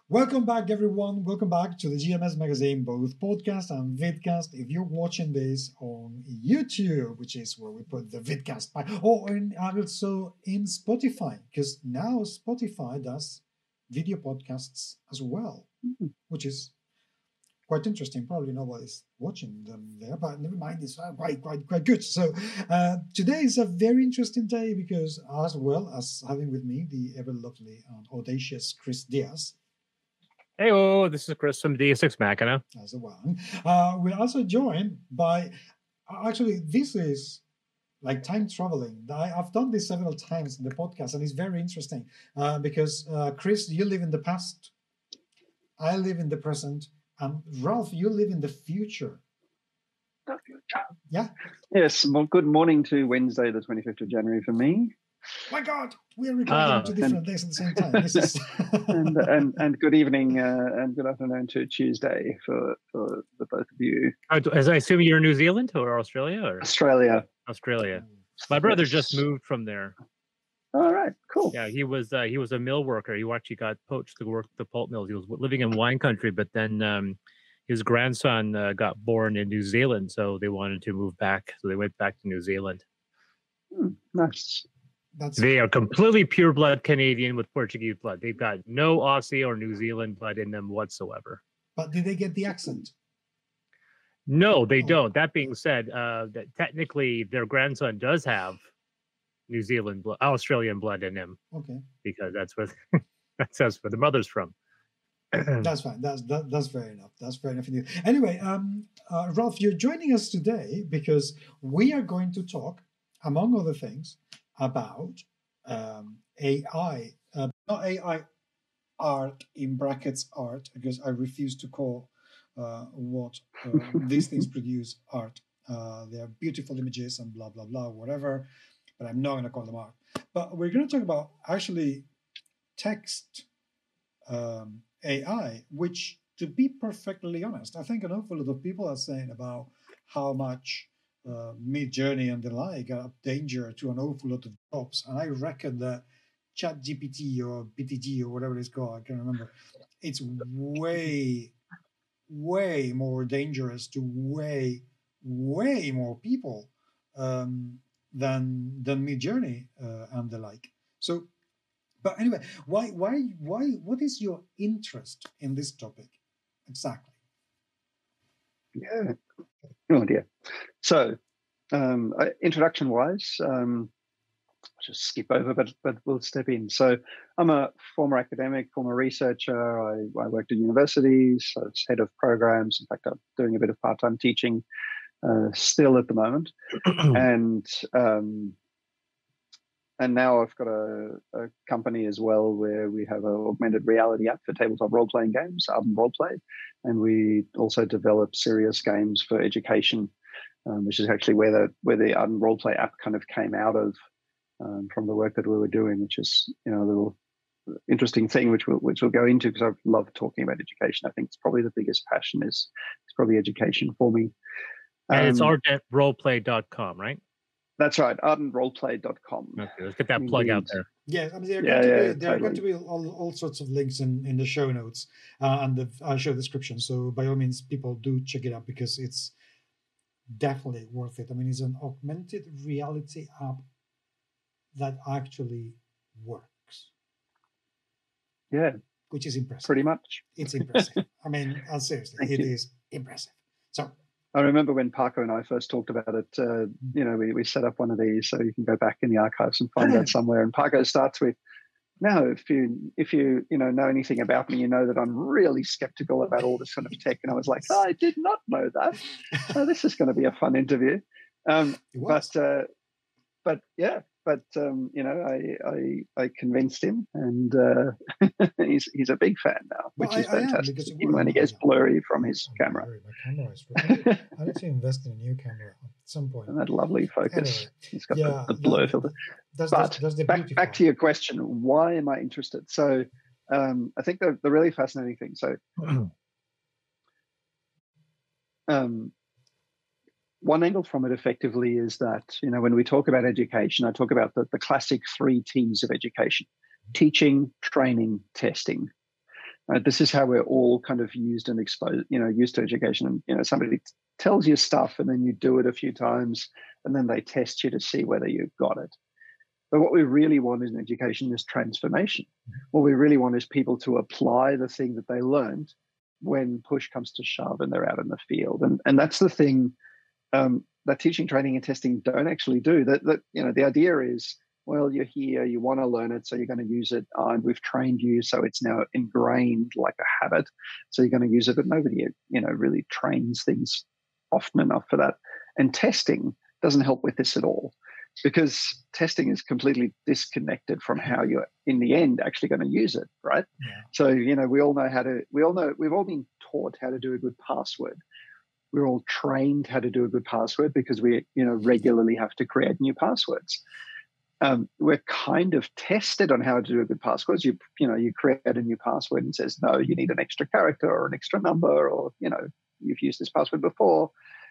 Welcome back, everyone. Welcome back to the GMS Magazine, both podcast and vidcast. If you're watching this on YouTube, which is where we put the vidcast, or also in Spotify, because now Spotify does video podcasts as well, which is quite interesting. Probably nobody's watching them there, but never mind. It's quite good. So today is a very interesting day because, as well as having with me the ever lovely and audacious Chris Diaz. Hey, this is Chris from Deus Ex Machina. That's the one. We're also joined by, actually, this is like time traveling. I've done this several times in the podcast, and it's very interesting because, Chris, you live in the past, I live in the present, and Ralph, you live in the future. The future. Yeah. Yes. Well, good morning to Wednesday, the 25th of January for me. My God, we are recording two different days at the same time. This is and good evening and good afternoon to Tuesday for the both of you. As I assume you're in New Zealand or Australia or Australia. My brother just moved from there. All right, cool. Yeah, he was a mill worker. He actually got poached to work the pulp mills. He was living in wine country, but then his grandson got born in New Zealand, so they wanted to move back. So they went back to New Zealand. Nice. They are completely pure blood Canadian with Portuguese blood. They've got no Aussie or New Zealand blood in them whatsoever. But did they get the accent? No, they don't. That being said, that technically their grandson does have New Zealand blood, Australian blood in him. Okay. Because that's where that's where the mother's from. That's fine. That's fair enough. That's fair enough indeed. Anyway, Ralph, you're joining us today because we are going to talk, among other things, about AI, not AI art in brackets art, because I refuse to call what these things produce art. They are beautiful images and blah, blah, blah, whatever, but I'm not going to call them art. But we're going to talk about actually text AI, which, to be perfectly honest, I think an awful lot of people are saying about how much Midjourney and the like are up danger to an awful lot of jobs. And I reckon that ChatGPT or BTG or whatever it's called, I can't remember, it's way, way more dangerous to way more people than Midjourney and the like. So, but anyway, why, what is your interest in this topic exactly? Yeah. Oh dear. So, introduction-wise, I'll just skip over, but we'll step in. So, I'm a former academic, former researcher. I worked at universities. I was head of programs. In fact, I'm doing a bit of part-time teaching still at the moment, and now I've got a company as well where we have an augmented reality app for tabletop role-playing games, Ardent Roleplay, and we also develop serious games for education, which is actually where the Ardent Roleplay app kind of came out of from the work that we were doing, which is a little interesting thing which we'll go into because I love talking about education. I think it's probably the biggest passion is probably education for me. And it's ardentroleplay.com, right? That's right, ardentroleplay.com. Okay, let's get that plug out there. Yeah, I mean, there are going to be all sorts of links in the show notes and the show description. So by all means, people do check it out because it's definitely worth it. I mean, it's an augmented reality app that actually works. Yeah. Which is impressive. Pretty much. It's impressive. I mean, seriously, it is impressive. So I remember when Parker and I first talked about it, we set up one of these so you can go back in the archives and find that somewhere. And Parker starts with, now, if you know anything about me, you know that I'm really skeptical about all this kind of tech. And I was like, I did not know that. This is going to be a fun interview. But I convinced him, and he's a big fan now, which is fantastic. Even when he gets blurry from his camera. My camera is I need to invest in a new camera at some point. And that lovely focus. Anyway, he's got the blur filter. Back to your question, why am I interested? So I think the really fascinating thing. So one angle from it effectively is that, when we talk about education, I talk about the classic three T's of education: teaching, training, testing. Right? This is how we're all kind of used and exposed, used to education. And, somebody tells you stuff and then you do it a few times and then they test you to see whether you got it. But what we really want in education is transformation. What we really want is people to apply the thing that they learned when push comes to shove and they're out in the field. And that's the thing that teaching, training, and testing don't actually do. That the idea is, well, you're here, you want to learn it, so you're going to use it, and we've trained you, so it's now ingrained like a habit, so you're going to use it. But nobody, really trains things often enough for that. And testing doesn't help with this at all, because testing is completely disconnected from how you're in the end actually going to use it, right? Yeah. So we've all been taught how to do a good password. We're all trained how to do a good password because we regularly have to create new passwords. We're kind of tested on how to do a good password. You create a new password and says, no, you need an extra character or an extra number, or you've used this password before.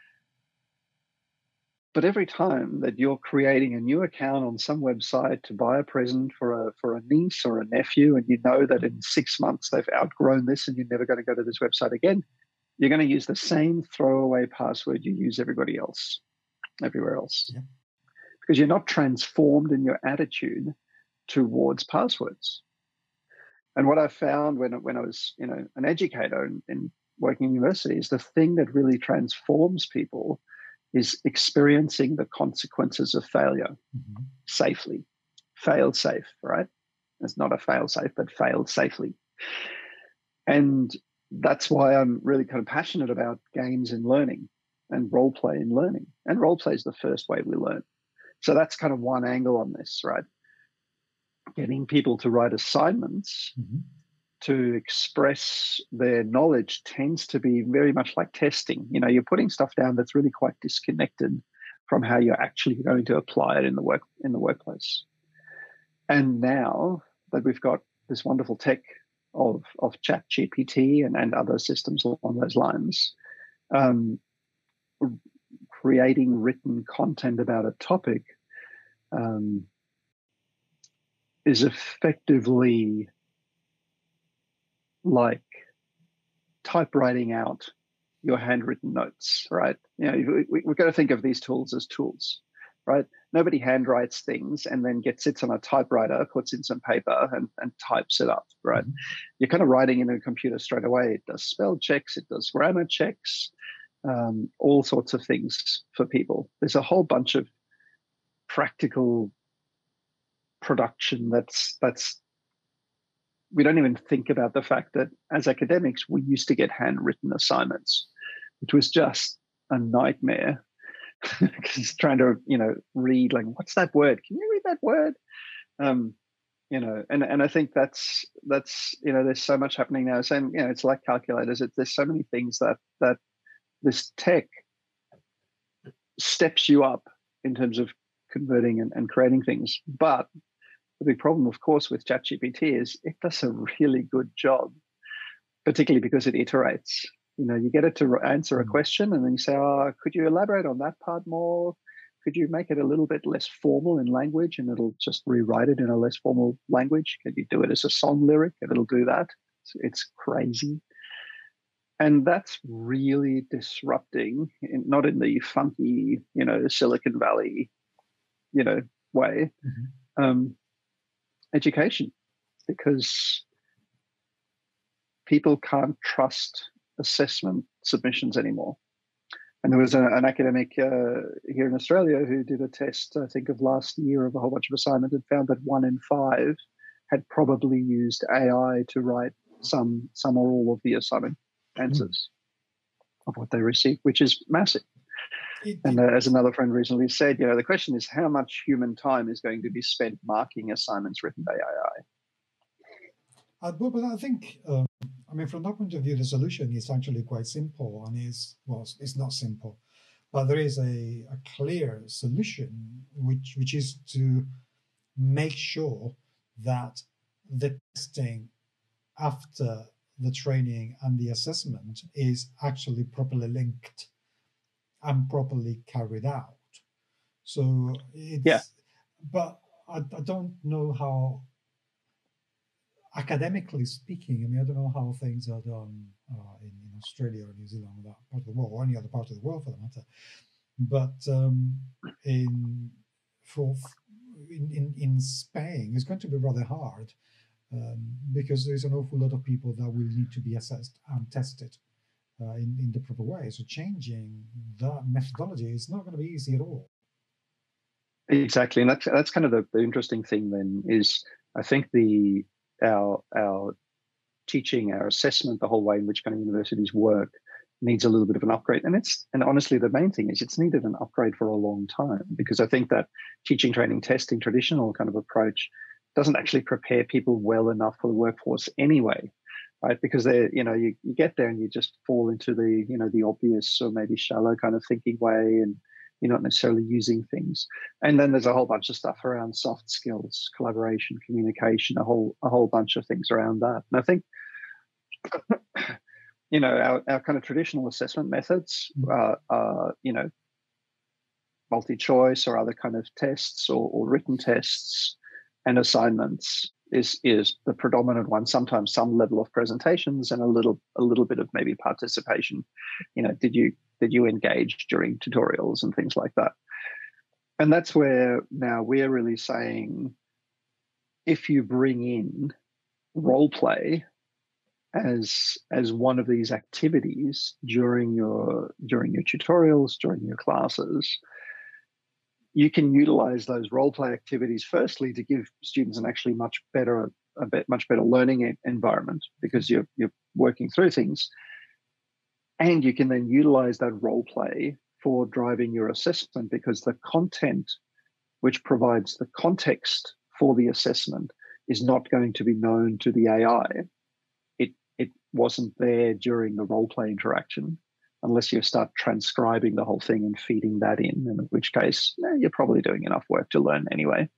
But every time that you're creating a new account on some website to buy a present for a niece or a nephew, and you know that in 6 months they've outgrown this and you're never going to go to this website again, you're going to use the same throwaway password you use everywhere else. Yeah. Because you're not transformed in your attitude towards passwords. And what I found when I was an educator in working in universities, the thing that really transforms people is experiencing the consequences of failure safely. Failed safe, right? It's not a fail safe, but failed safely. And that's why I'm really kind of passionate about games in learning and role play in learning. And role play is the first way we learn. So that's kind of one angle on this, right? Getting people to write assignments to express their knowledge tends to be very much like testing. You're putting stuff down that's really quite disconnected from how you're actually going to apply it in the workplace. And now that we've got this wonderful tech of ChatGPT and other systems along those lines, creating written content about a topic is effectively like typewriting out your handwritten notes, right? We've got to think of these tools as tools, right? Nobody handwrites things and then sits on a typewriter, puts in some paper and types it up, right? You're kind of writing in a computer straight away. It does spell checks, it does grammar checks, all sorts of things for people. There's a whole bunch of practical production that's we don't even think about the fact that as academics, we used to get handwritten assignments, which was just a nightmare. Because trying to, read, like, what's that word? Can you read that word? And I think that's there's so much happening now. Same, it's like calculators. There's so many things that this tech steps you up in terms of converting and creating things. But the big problem, of course, with ChatGPT is it does a really good job, particularly because it iterates. You get it to answer a question and then you say, could you elaborate on that part more? Could you make it a little bit less formal in language? And it'll just rewrite it in a less formal language. Can you do it as a song lyric? And it'll do that. It's crazy. And that's really disrupting, not in the funky, Silicon Valley, way. Education, because people can't trust assessment submissions anymore. And there was an academic here in Australia who did a test, I think, of last year of a whole bunch of assignments and found that 1 in 5 had probably used AI to write some or all of the assignment answers of what they received, which is massive. And as another friend recently said, the question is how much human time is going to be spent marking assignments written by AI? But I think, from that point of view, the solution is actually quite simple, and it's not simple, but there is a clear solution, which is to make sure that the testing after the training and the assessment is actually properly linked and properly carried out. So it's, but I don't know academically speaking, I mean, I don't know how things are done in Australia or New Zealand, or that part of the world, or any other part of the world for that matter. But in for in Spain, it's going to be rather hard because there's an awful lot of people that will need to be assessed and tested in the proper way. So changing that methodology is not going to be easy at all. Exactly, and that's kind of the interesting thing. Then is I think our teaching, our assessment, the whole way in which kind of universities work needs a little bit of an upgrade. And honestly, the main thing is it's needed an upgrade for a long time, because I think that teaching, training, testing, traditional kind of approach doesn't actually prepare people well enough for the workforce anyway, right? Because you get there and you just fall into the obvious or maybe shallow kind of thinking way, and you're not necessarily using things. And then there's a whole bunch of stuff around soft skills, collaboration, communication, a whole bunch of things around that. And I think our kind of traditional assessment methods multi-choice or other kind of tests or written tests and assignments is the predominant one. Sometimes some level of presentations and a little bit of maybe participation. Did you engage during tutorials and things like that? And that's where now we're really saying, if you bring in role play as one of these activities during your tutorials, during your classes, you can utilize those role play activities firstly to give students an actually much better learning environment, because you're working through things, and you can then utilize that role play for driving your assessment, because the content which provides the context for the assessment is not going to be known to the AI. It wasn't there during the role play interaction, unless you start transcribing the whole thing and feeding that in which case you're probably doing enough work to learn anyway.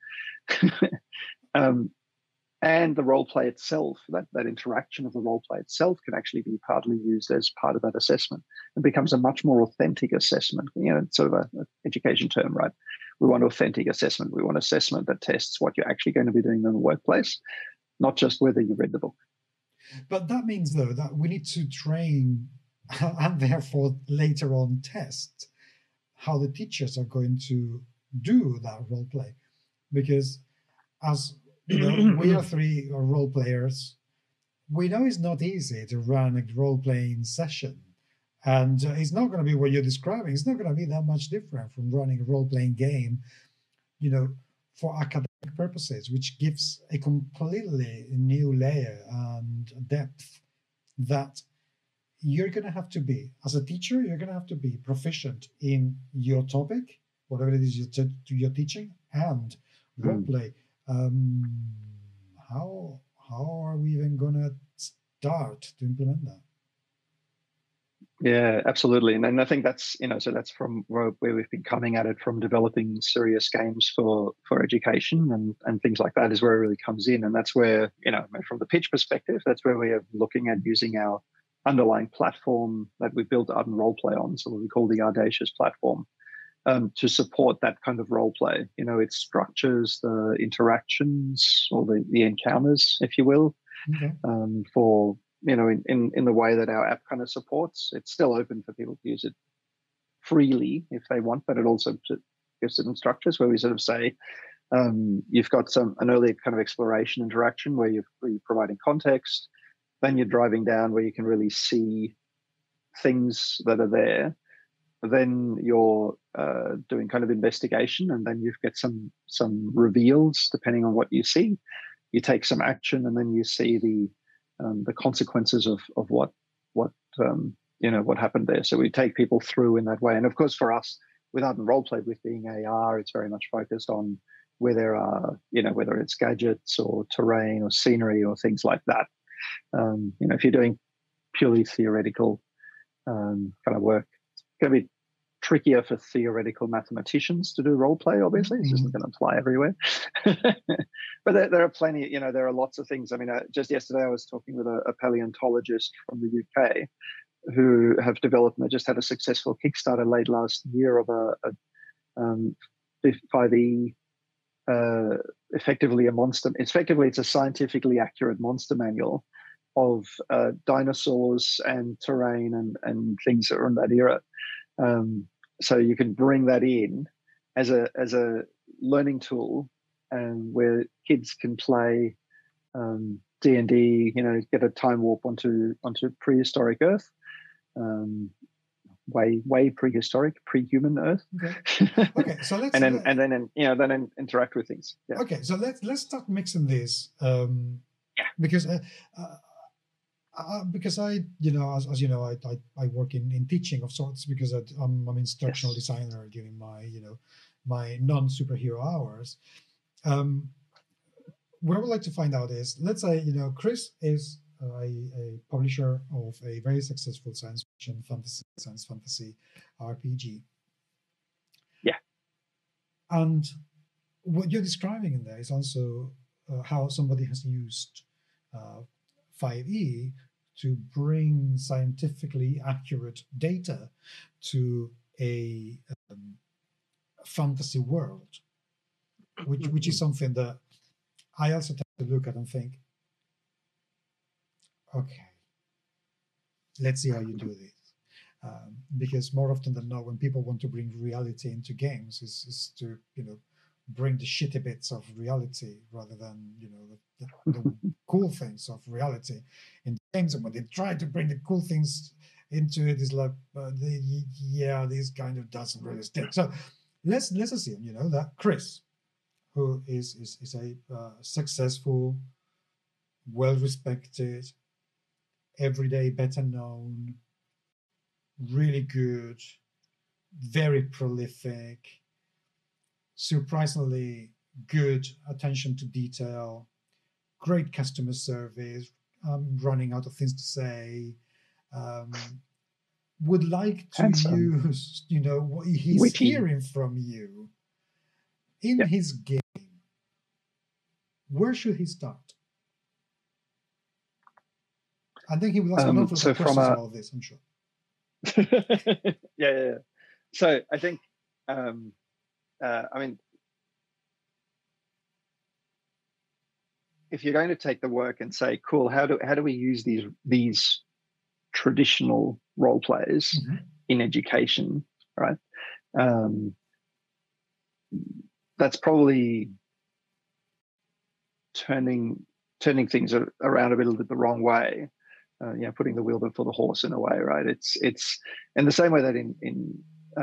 And the role play itself, that interaction of the role play itself, can actually be partly used as part of that assessment. It becomes a much more authentic assessment. It's sort of an education term, right? We want authentic assessment. We want assessment that tests what you're actually going to be doing in the workplace, not just whether you read the book. But that means, though, that we need to train and therefore later on test how the teachers are going to do that role play. Because as we are three role players, we know it's not easy to run a role playing session. And it's not going to be what you're describing. It's not going to be that much different from running a role playing game, for academic purposes, which gives a completely new layer and depth that you're going to have to be, as a teacher, you're going to have to be proficient in your topic, whatever it is you're teaching, and role play. How are we even going to start to implement that? Yeah, absolutely. And I think that's, so that's from where we've been coming at it, from developing serious games for education and things like that, is where it really comes in. And that's where, from the pitch perspective, that's where we are looking at using our underlying platform that we built Ardent Roleplay on, so what we call the Audacious platform, to support that kind of role play. It structures the interactions or the encounters, if you will, for in the way that our app kind of supports. It's still open for people to use it freely if they want, but it also gives certain structures where we sort of say, you've got an early kind of exploration interaction where you're providing context, then you're driving down where you can really see things that are there. Then you're doing kind of investigation, and then you get some reveals depending on what you see. You take some action, and then you see the consequences of what happened there. So we take people through in that way. And of course, for us, with Ardent Roleplay, with being AR, it's very much focused on where there are, whether it's gadgets or terrain or scenery or things like that. If you're doing purely theoretical kind of work, it's going to be trickier for theoretical mathematicians to do role play. Obviously, it's just not going to apply everywhere. But there are plenty. There are lots of things. I mean, just yesterday I was talking with a paleontologist from the UK who have developed, and they just had a successful Kickstarter late last year of a 5e effectively a monster. Effectively, it's a scientifically accurate monster manual of dinosaurs and terrain and things that are in that era. So you can bring that in as a learning tool, where kids can play D&D. Get a time warp onto prehistoric Earth. Way prehistoric, pre-human Earth. Okay. So let's then interact with things. Yeah. Okay, so let's start mixing this. Because I, as you know, I work in teaching of sorts, because I'm an instructional designer during my my non-superhero hours. What I would like to find out is, let's say Chris is a publisher of a very successful science fantasy RPG. Yeah. And what you're describing in there is also how somebody has used 5e to bring scientifically accurate data to a fantasy world, which is something that I also tend to look at and think, okay, let's see how you do this. Because more often than not, when people want to bring reality into games, is to bring the shitty bits of reality rather than the cool things of reality in games. And when they try to bring the cool things into it, is like this kind of doesn't really stick. So let's assume that Chris, who is a successful, well-respected, everyday better known, really good, very prolific, surprisingly good attention to detail, great customer service, running out of things to say, would like to use what he's hearing from you in his game. Where should he start? I think he will ask an awful lot of questions about this, I'm sure. yeah. So I think, if you're going to take the work and say, cool, how do we use these traditional role plays in education, right? That's probably turning things around a little bit the wrong way. Putting the wheel before the horse in a way, right? It's in the same way that in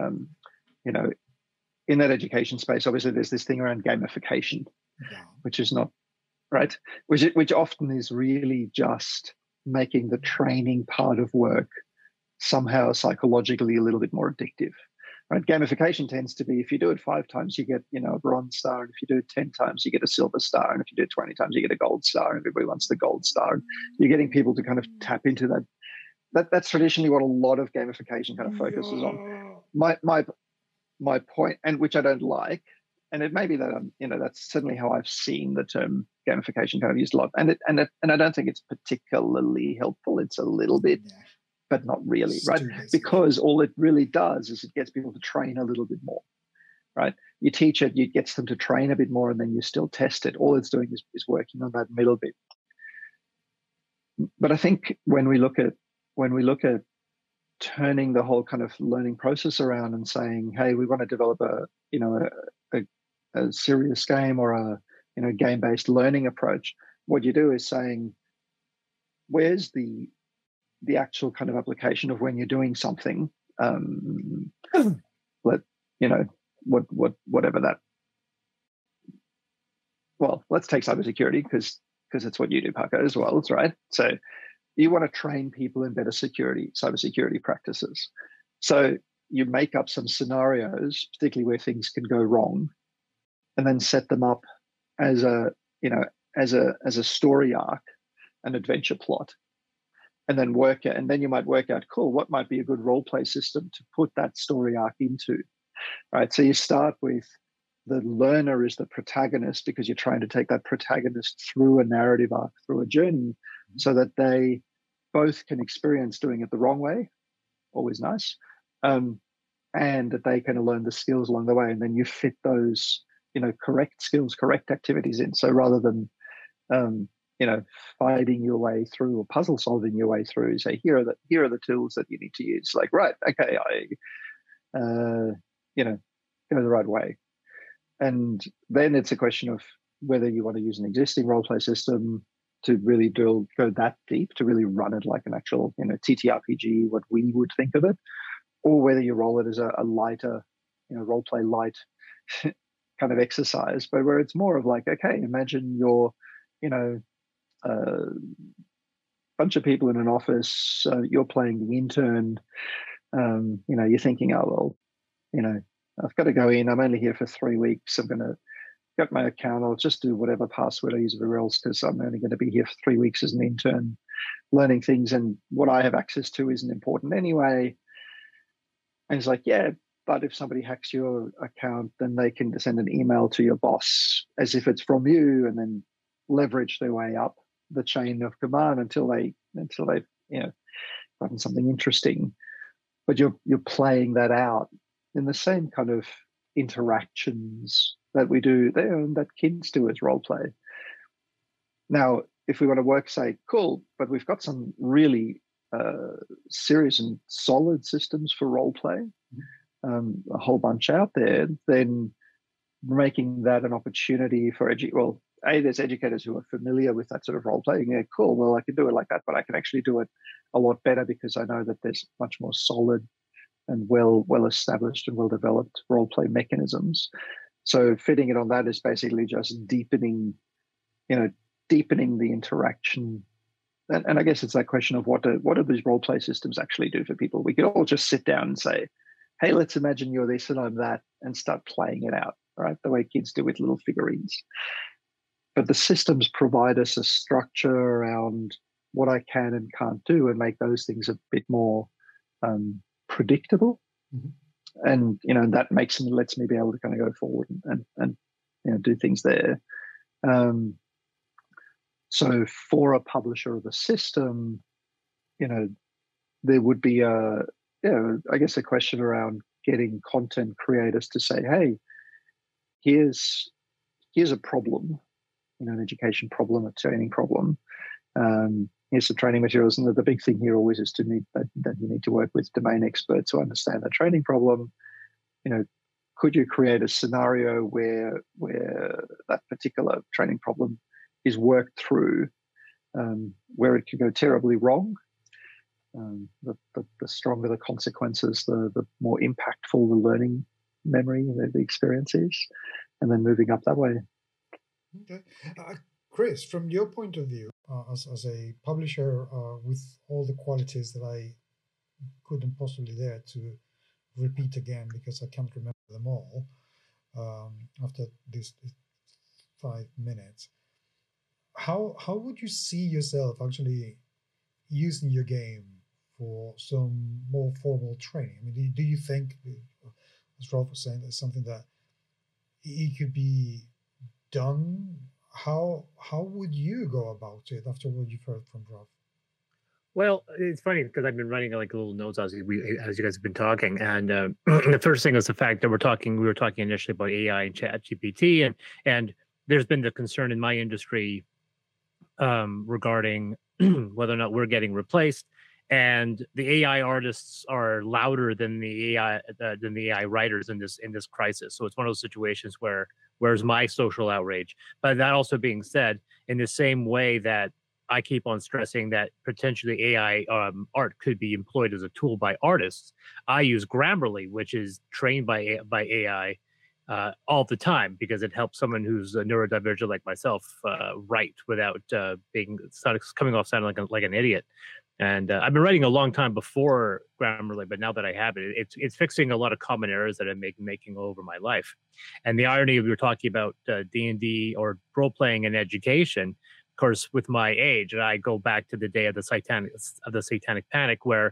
that education space, obviously there's this thing around gamification, which is not right, which often is really just making the training part of work somehow psychologically a little bit more addictive. Right? Gamification tends to be, if you do it 5 times, you get a bronze star, and if you do it 10 times, you get a silver star, and if you do it 20 times, you get a gold star, and everybody wants the gold star. And you're getting people to kind of tap into that. That's traditionally what a lot of gamification kind of focuses on. My point, and which I don't like, and it may be that that's certainly how I've seen the term gamification kind of used a lot, and I don't think it's particularly helpful. It's a little bit. Yeah. But not really, right? Because all it really does is it gets people to train a little bit more, right? You teach it, you get them to train a bit more, and then you still test it. All it's doing is working on that middle bit. But I think when we look at turning the whole kind of learning process around and saying, hey, we want to develop a serious game or a game-based learning approach, what you do is saying, where's the actual kind of application of when you're doing something, whatever that. Well, let's take cybersecurity because it's what you do, Paco, as well. That's right. So you want to train people in better cybersecurity practices. So you make up some scenarios, particularly where things can go wrong, and then set them up as a story arc, an adventure plot. And then and then you might work out, cool, what might be a good role play system to put that story arc into, right? So you start with the learner is the protagonist because you're trying to take that protagonist through a narrative arc, through a journey, so that they both can experience doing it the wrong way, always nice, and that they can learn the skills along the way. And then you fit those correct skills, correct activities in. So rather than fighting your way through or puzzle solving your way through, say here are the tools that you need to use. Like, right, okay, go the right way. And then it's a question of whether you want to use an existing role play system to really go that deep, to really run it like an actual TTRPG, what we would think of it, or whether you roll it as a lighter, role play light kind of exercise, but where it's more of like, okay, imagine you're, a bunch of people in an office, you're playing the intern, you're thinking, oh, well, I've got to go in, I'm only here for 3 weeks, I'm going to get my account, I'll just do whatever password I use everywhere else because I'm only going to be here for 3 weeks as an intern learning things, and what I have access to isn't important anyway. And it's like, yeah, but if somebody hacks your account, then they can send an email to your boss as if it's from you, and then leverage their way up the chain of command until they've gotten something interesting. But you're playing that out in the same kind of interactions that we do there and that kids do as role play. Now, if we want to say, cool, but we've got some really serious and solid systems for role play, a whole bunch out there, then making that an opportunity for there's educators who are familiar with that sort of role playing. Yeah, cool. Well, I can do it like that, but I can actually do it a lot better because I know that there's much more solid and well established and well developed role play mechanisms. So fitting it on that is basically just deepening the interaction. And I guess it's that question of what do these role play systems actually do for people? We could all just sit down and say, hey, let's imagine you're this and I'm that, and start playing it out, right? The way kids do with little figurines. But the systems provide us a structure around what I can and can't do and make those things a bit more predictable. Mm-hmm. And that lets me be able to kind of go forward and do things there. So for a publisher of a system, there would be I guess a question around getting content creators to say, hey, here's a problem, an education problem, a training problem. Here's some training materials, and the big thing here always is that you need to work with domain experts who understand the training problem. Could you create a scenario where that particular training problem is worked through, where it can go terribly wrong? The stronger the consequences, the more impactful the learning memory, the experience is, and then moving up that way. Okay. Chris, from your point of view, as a publisher with all the qualities that I couldn't possibly dare to repeat again because I can't remember them all after these 5 minutes, how would you see yourself actually using your game for some more formal training? I mean, do you think, as Rolf was saying, that's something that it could be done? How would you go about it after what you've heard from Rolf? Well, it's funny because I've been writing like little notes as you guys have been talking, and the first thing is the fact that we were talking initially about AI and ChatGPT, and there's been the concern in my industry regarding whether or not we're getting replaced, and the AI artists are louder than the AI writers in this crisis. So it's one of those situations where's my social outrage? But that also being said, in the same way that I keep on stressing that potentially AI art could be employed as a tool by artists, I use Grammarly, which is trained by AI all the time because it helps someone who's a neurodivergent like myself write without coming off sounding like an idiot. And I've been writing a long time before Grammarly, but now that I have it, it's fixing a lot of common errors that I'm making over my life. And the irony of you're talking about D&D or role playing in education, of course, with my age, and I go back to the day of the Satanic Panic, where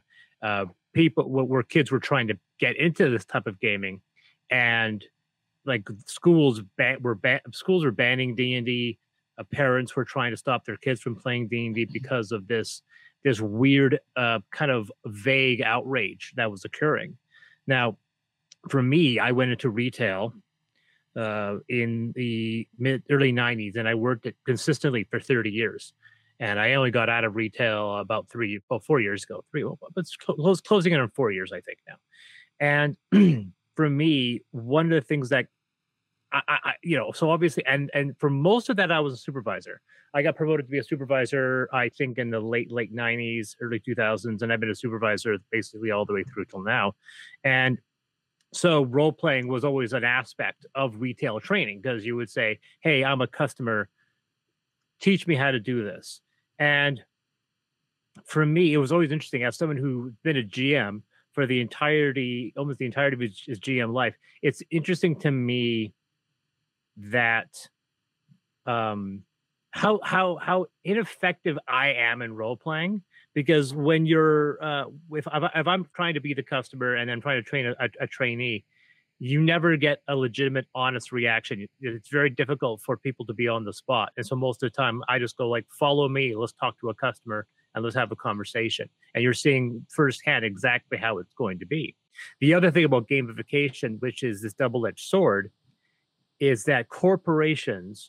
kids were trying to get into this type of gaming, and like schools were banning D&D. Parents were trying to stop their kids from playing D&D because of this weird kind of vague outrage that was occurring. Now, for me, I went into retail in the early 90s, and I worked it consistently for 30 years. And I only got out of retail about 4 years ago. But it's closing in on 4 years, I think now. And for me, one of the things that so obviously, and for most of that, I was a supervisor. I got promoted to be a supervisor, I think, in the late 90s, early 2000s, and I've been a supervisor basically all the way through till now. And so role playing was always an aspect of retail training, because you would say, "Hey, I'm a customer. Teach me how to do this." And for me, it was always interesting as someone who's been a GM for almost the entirety of his GM life. It's interesting to me that how ineffective I am in role playing, because when you're if I'm trying to be the customer and I'm trying to train a trainee, you never get a legitimate, honest reaction. It's very difficult for people to be on the spot, and so most of the time I just go like, "Follow me. Let's talk to a customer and let's have a conversation." And you're seeing firsthand exactly how it's going to be. The other thing about gamification, which is this double-edged sword, is that corporations,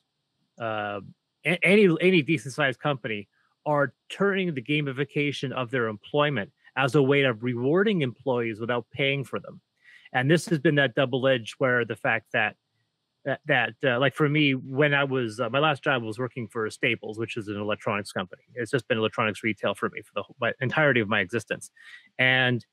any decent sized company, are turning the gamification of their employment as a way of rewarding employees without paying for them. And this has been that double edge, where the fact that like for me, when I was my last job was working for Staples, which is an electronics company. It's just been electronics retail for me for the entirety of my existence. And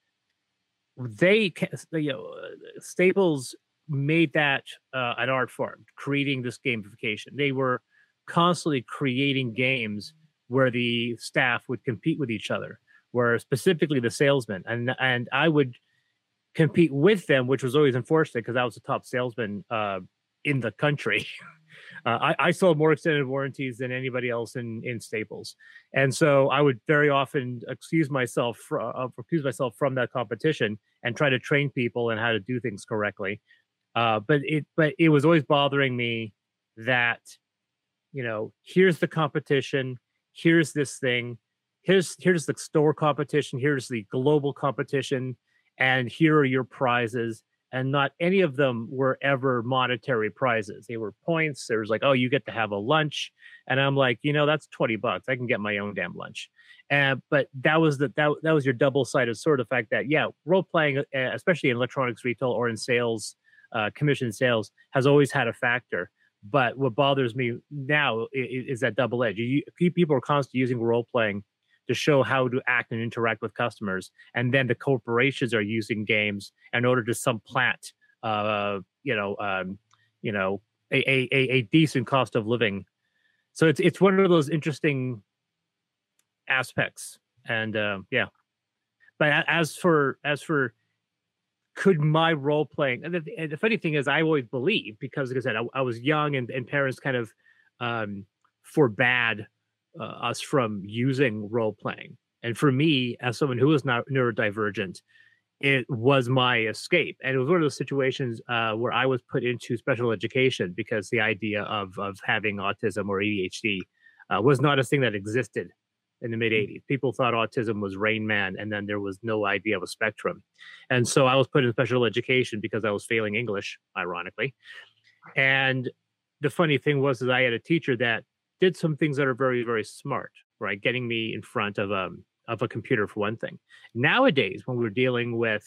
Staples made that an art form, creating this gamification. They were constantly creating games where the staff would compete with each other, where specifically the salesmen, and I would compete with them, which was always unfortunate because I was the top salesman in the country. I sold more extended warranties than anybody else in Staples, and so I would very often excuse myself from that competition and try to train people in how to do things correctly. But it was always bothering me that, here's the competition, here's this thing, here's the store competition, here's the global competition, and here are your prizes. And not any of them were ever monetary prizes. They were points. There was like, "Oh, you get to have a lunch," and I'm like, that's $20. I can get my own damn lunch. But that was that was your double-sided sword. The fact that role playing, especially in electronics retail or in sales, commission sales, has always had a factor. But what bothers me now is that double edge. People are constantly using role playing to show how to act and interact with customers, and then the corporations are using games in order to supplant, a decent cost of living. So it's one of those interesting aspects, and But as for could my role playing, and the funny thing is, I always believed, because like I said, I was young, and parents kind of forbade us from using role playing. And for me, as someone who is not neurodivergent, it was my escape. And it was one of those situations where I was put into special education because the idea of having autism or ADHD was not a thing that existed in the mid 80s. People thought autism was Rain Man, and then there was no idea of a spectrum. And so I was put in special education because I was failing English, ironically. And the funny thing was that I had a teacher that did some things that are very, very smart, right? Getting me in front of a computer, for one thing. Nowadays, when we're dealing with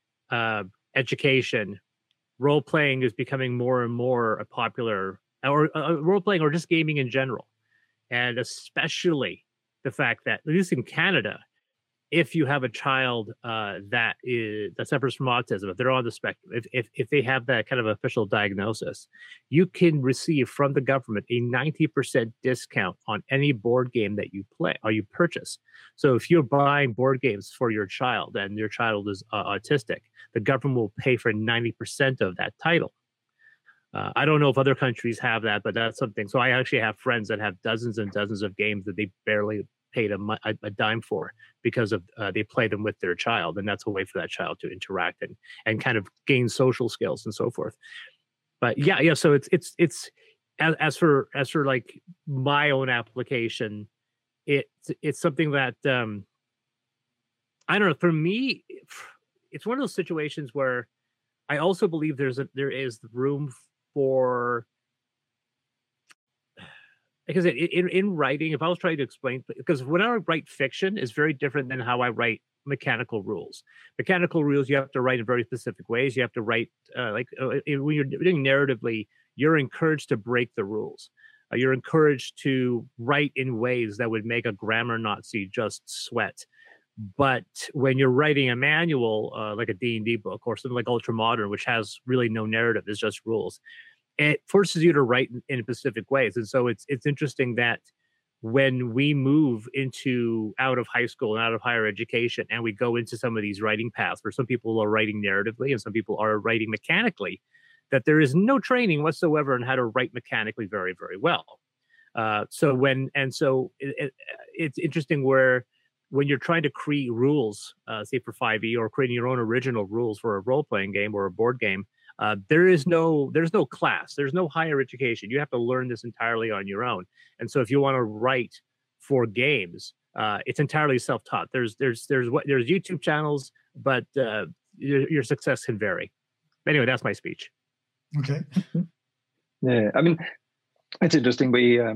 education, role playing is becoming more and more a popular, or role playing, or just gaming in general, and especially the fact that, at least in Canada, if you have a child that suffers from autism, if they're on the spectrum, if they have that kind of official diagnosis, you can receive from the government a 90% discount on any board game that you play or you purchase. So if you're buying board games for your child and your child is autistic, the government will pay for 90% of that title. I don't know if other countries have that, but that's something. So I actually have friends that have dozens and dozens of games that they barely paid a dime for, because of they play them with their child, and that's a way for that child to interact and kind of gain social skills and so forth. But yeah. So it's as for like my own application, it's something that I don't know. For me, it's one of those situations where I also believe there is room for, because in writing, if I was trying to explain, because when I write fiction, is very different than how I write mechanical rules. Mechanical rules, you have to write in very specific ways. You have to write when you're doing narratively, you're encouraged to break the rules. You're encouraged to write in ways that would make a grammar Nazi just sweat. But when you're writing a manual, like a D&D book or something like Ultramodern, which has really no narrative, it's just rules, it forces you to write in specific ways. And so it's interesting that when we move into out of high school and out of higher education and we go into some of these writing paths where some people are writing narratively and some people are writing mechanically, that there is no training whatsoever on how to write mechanically very, very well. It's interesting where when you're trying to create rules, say for 5e, or creating your own original rules for a role-playing game or a board game, there's no class, there's no higher education. You have to learn this entirely on your own. And so if you want to write for games, it's entirely self-taught. There's YouTube channels, but your success can vary. Anyway, that's my speech. Okay. Yeah, I mean, it's interesting.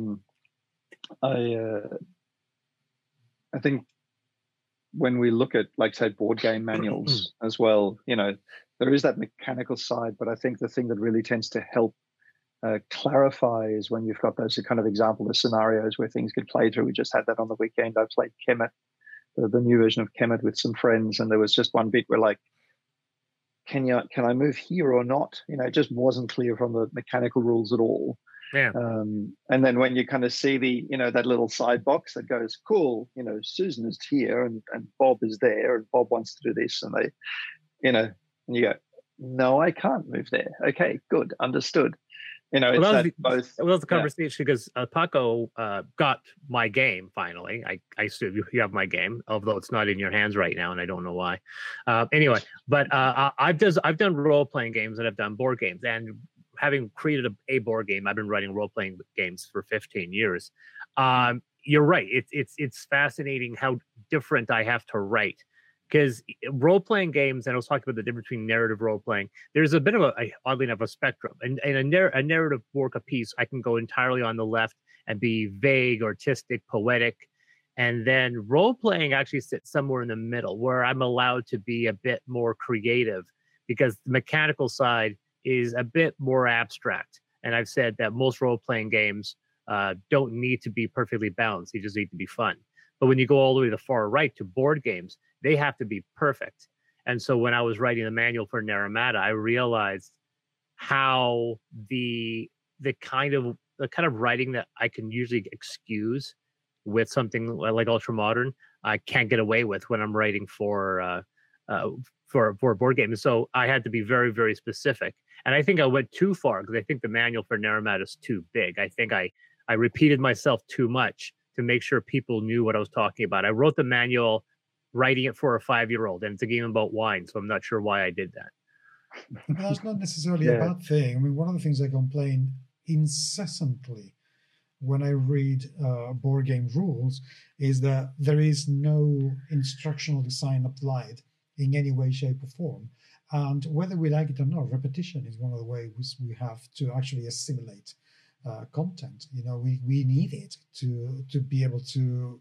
I think when we look at, like, say, board game manuals as well, there is that mechanical side, but I think the thing that really tends to help clarify is when you've got those kind of example of scenarios where things get played through. We just had that on the weekend. I played Kemet, the new version of Kemet, with some friends, and there was just one bit where, like, can I move here or not? It just wasn't clear from the mechanical rules at all. Yeah. And then when you kind of see the, that little side box that goes, cool, Susan is here and Bob is there and Bob wants to do this, and they, and you go, no, I can't move there. Okay, good, understood. It's that was the conversation, because Paco got my game finally. I assume you have my game, although it's not in your hands right now, and I don't know why. Anyway, but I've done role-playing games and I've done board games, and having created a board game, I've been writing role-playing games for 15 years. You're right. It's fascinating how different I have to write, because role-playing games, and I was talking about the difference between narrative role-playing, there's a bit of oddly enough, a spectrum. And a narrative work, a piece, I can go entirely on the left and be vague, artistic, poetic. And then role-playing actually sits somewhere in the middle, where I'm allowed to be a bit more creative, because the mechanical side is a bit more abstract. And I've said that most role-playing games don't need to be perfectly balanced. They just need to be fun. But when you go all the way to the far right to board games, they have to be perfect. And so when I was writing the manual for Naramata, I realized how the kind of writing that I can usually excuse with something like Ultramodern, I can't get away with when I'm writing for a board game. And so I had to be very, very specific. And I think I went too far, because I think the manual for Naramata is too big. I think I repeated myself too much to make sure people knew what I was talking about. I wrote the manual writing it for a 5-year-old, and it's a game about wine, so I'm not sure why I did that. Well, that's not necessarily a bad thing. I mean, one of the things I complain incessantly when I read board game rules is that there is no instructional design applied in any way, shape, or form. And whether we like it or not, repetition is one of the ways we have to actually assimilate content. We need it to be able to,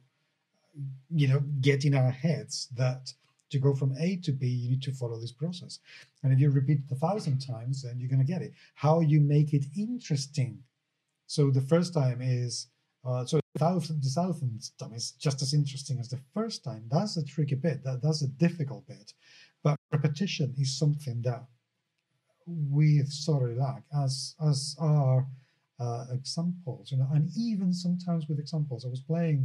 get in our heads that to go from A to B, you need to follow this process. And if you repeat it 1,000 times, then you're going to get it. How you make it interesting. So the first time is, the 1,000th time is just as interesting as the first time. That's a tricky bit. That's a difficult bit. But repetition is something that we sort of lack, as are examples, and even sometimes with examples. I was playing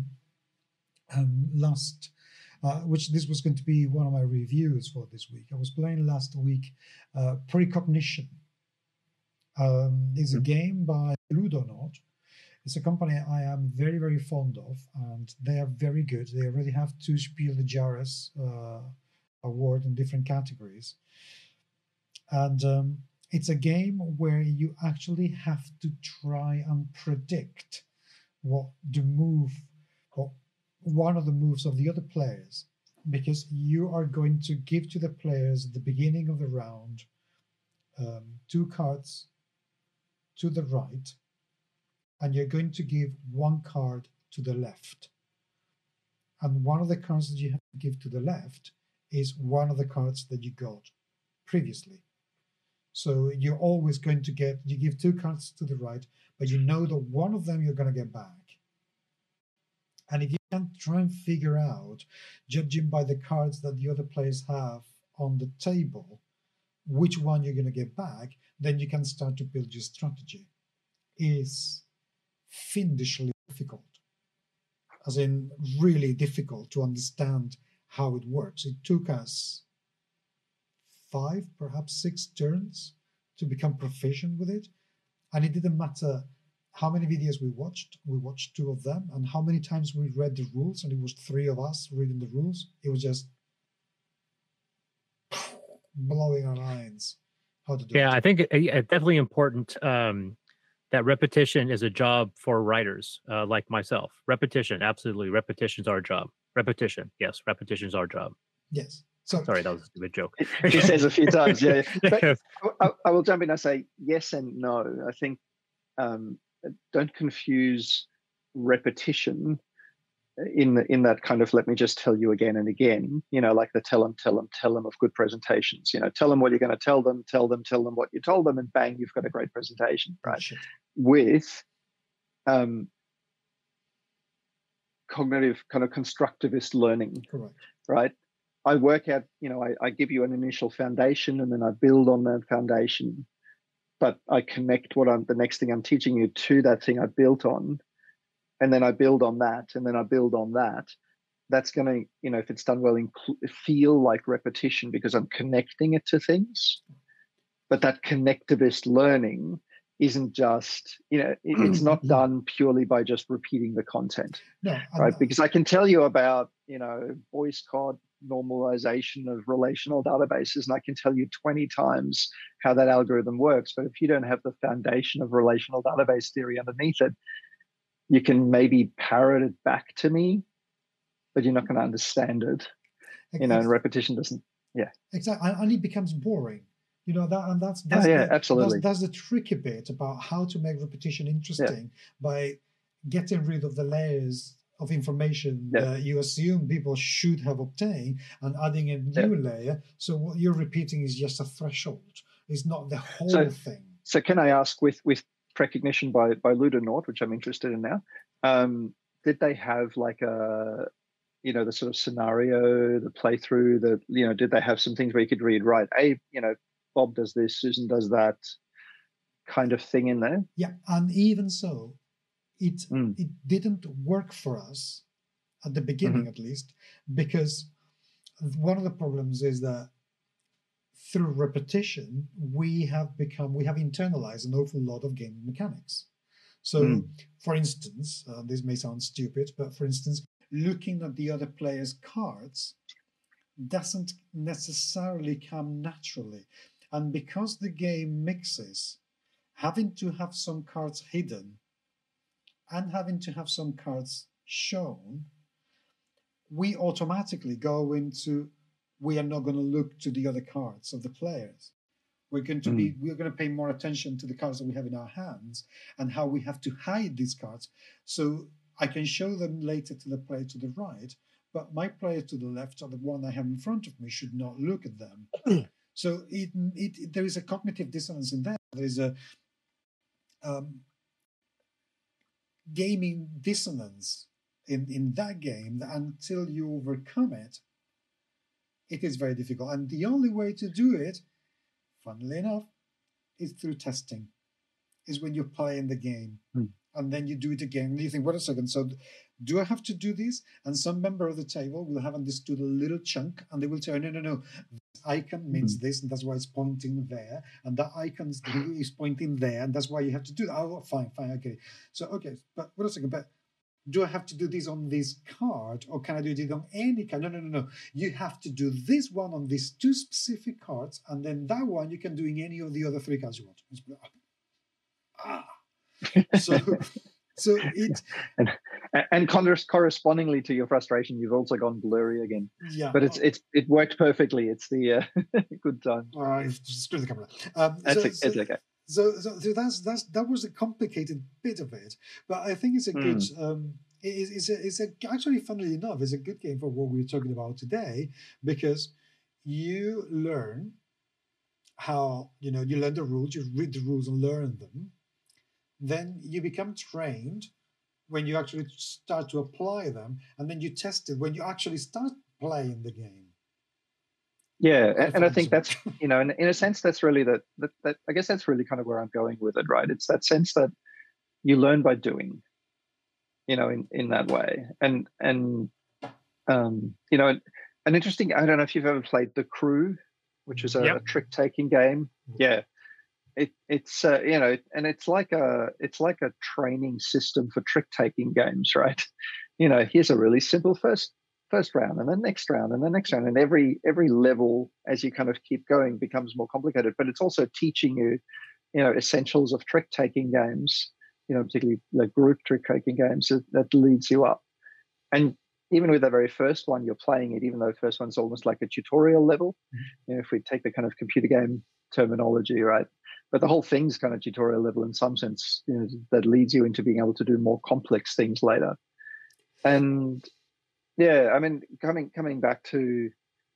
which this was going to be one of my reviews for this week. I was playing last week Precognition. It's a game by Ludonaut. It's a company I am very, very fond of, and they are very good. They already have 2 Spiel des Jahres award in different categories. And it's a game where you actually have to try and predict what the move, or one of the moves of the other players, because you are going to give to the players at the beginning of the round 2 cards to the right, and you're going to give one card to the left. And one of the cards that you have to give to the left is one of the cards that you got previously. So you're always going to get, you give two cards to the right, but you know that one of them you're going to get back. And if you can try and figure out, judging by the cards that the other players have on the table, which one you're going to get back, then you can start to build your strategy. Is fiendishly difficult, as in really difficult to understand how it works. It took us 5, perhaps 6 turns to become proficient with it. And it didn't matter how many videos we watched 2 of them, and how many times we read the rules, and it was 3 of us reading the rules. It was just blowing our minds how to do it. Yeah, I think it's definitely important that repetition is a job for writers like myself. Repetition, absolutely. Repetition's our job. Repetition, yes, repetition's our job. Yes. So, sorry, that was a stupid joke. He says a few times, yeah. But I will jump in and say yes and no. I think don't confuse repetition in that kind of let me just tell you again and again, like the tell them of good presentations. Tell them what you're going to tell them what you told them, and bang, you've got a great presentation, right? Shit. With cognitive kind of constructivist learning. Correct. Right? I work out, I give you an initial foundation, and then I build on that foundation, but I connect the next thing I'm teaching you to that thing I built on. And then I build on that, and then I build on that. That's going to, if it's done well, feel like repetition because I'm connecting it to things. But that connectivist learning isn't just, it's not done purely by just repeating the content. No, right? Because I can tell you about, voice code normalization of relational databases, and I can tell you 20 times how that algorithm works. But if you don't have the foundation of relational database theory underneath it, you can maybe parrot it back to me, but you're not going to understand it. And repetition doesn't. Yeah, exactly, and it becomes boring. That's absolutely. That's the tricky bit about how to make repetition interesting by getting rid of the layers of information that you assume people should have obtained and adding a new layer. So what you're repeating is just a threshold. It's not the whole thing. So can I ask, with Precognition by Ludonaut, which I'm interested in now, did they have like a, the sort of scenario, the playthrough, did they have some things where you could read, right, Bob does this, Susan does that kind of thing in there? Yeah, and even so, it didn't work for us at the beginning, at least, because one of the problems is that through repetition, we have internalized an awful lot of game mechanics. So, for instance, this may sound stupid, but for instance, looking at the other player's cards doesn't necessarily come naturally. And because the game mixes, having to have some cards hidden and having to have some cards shown, we automatically go into, we are not going to look to the other cards of the players. We're going to pay more attention to the cards that we have in our hands and how we have to hide these cards. So I can show them later to the player to the right, but my player to the left, or the one I have in front of me, should not look at them. So there is a cognitive dissonance in there. There is a gaming dissonance in that game that until you overcome it, it is very difficult. And the only way to do it, funnily enough, is through testing, is when you're playing the game. And then you do it again. And you think, wait a second, so do I have to do this? And some member of the table will have understood a little chunk, and they will say, no, this icon means this, and that's why it's pointing there. And that icon is pointing there, and that's why you have to do that. Oh, fine, okay. So, okay, but wait a second, but do I have to do this on this card, or can I do it on any card? No. You have to do this one on these 2 specific cards, and then that one you can do in any of the other 3 cards you want. So it and correspondingly to your frustration, you've also gone blurry again. Yeah, but it worked perfectly. It's the good time. Screw the camera. It's okay. So that was a complicated bit of it, but I think it's a good. Actually, funnily enough, it's a good game for what we're talking about today, because you learn how, you learn the rules, you read the rules and learn them. Then you become trained when you actually start to apply them, and then you test it when you actually start playing the game. Yeah, and I think that's, in a sense, that's really that I guess that's really kind of where I'm going with it, right? It's that sense that you learn by doing, in that way. And an interesting, I don't know if you've ever played The Crew, which is a trick-taking game. Yeah. It's and it's like a training system for trick-taking games, right? Here's a really simple first round, and then next round, and the next round, and every level, as you kind of keep going, becomes more complicated. But it's also teaching you, essentials of trick-taking games, particularly the group trick-taking games that leads you up. And even with the very first one, you're playing it, even though the first one's almost like a tutorial level. If we take the kind of computer game terminology, right? But the whole thing's kind of tutorial level in some sense, that leads you into being able to do more complex things later. And yeah, I mean, coming back to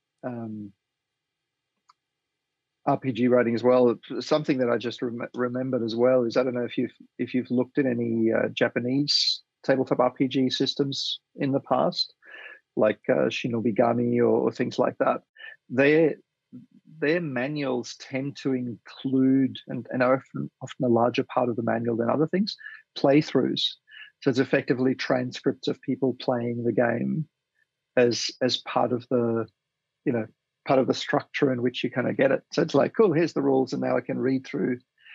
RPG writing as well, something that I just remembered as well is, I don't know if you've looked at any Japanese tabletop RPG systems in the past, like Shinobigami or things like that. Their manuals tend to include, and are often a larger part of the manual than other things, playthroughs. So it's effectively transcripts of people playing the game as part of the, part of the structure in which you kind of get it. So it's like, cool, here's the rules, and now I can read through,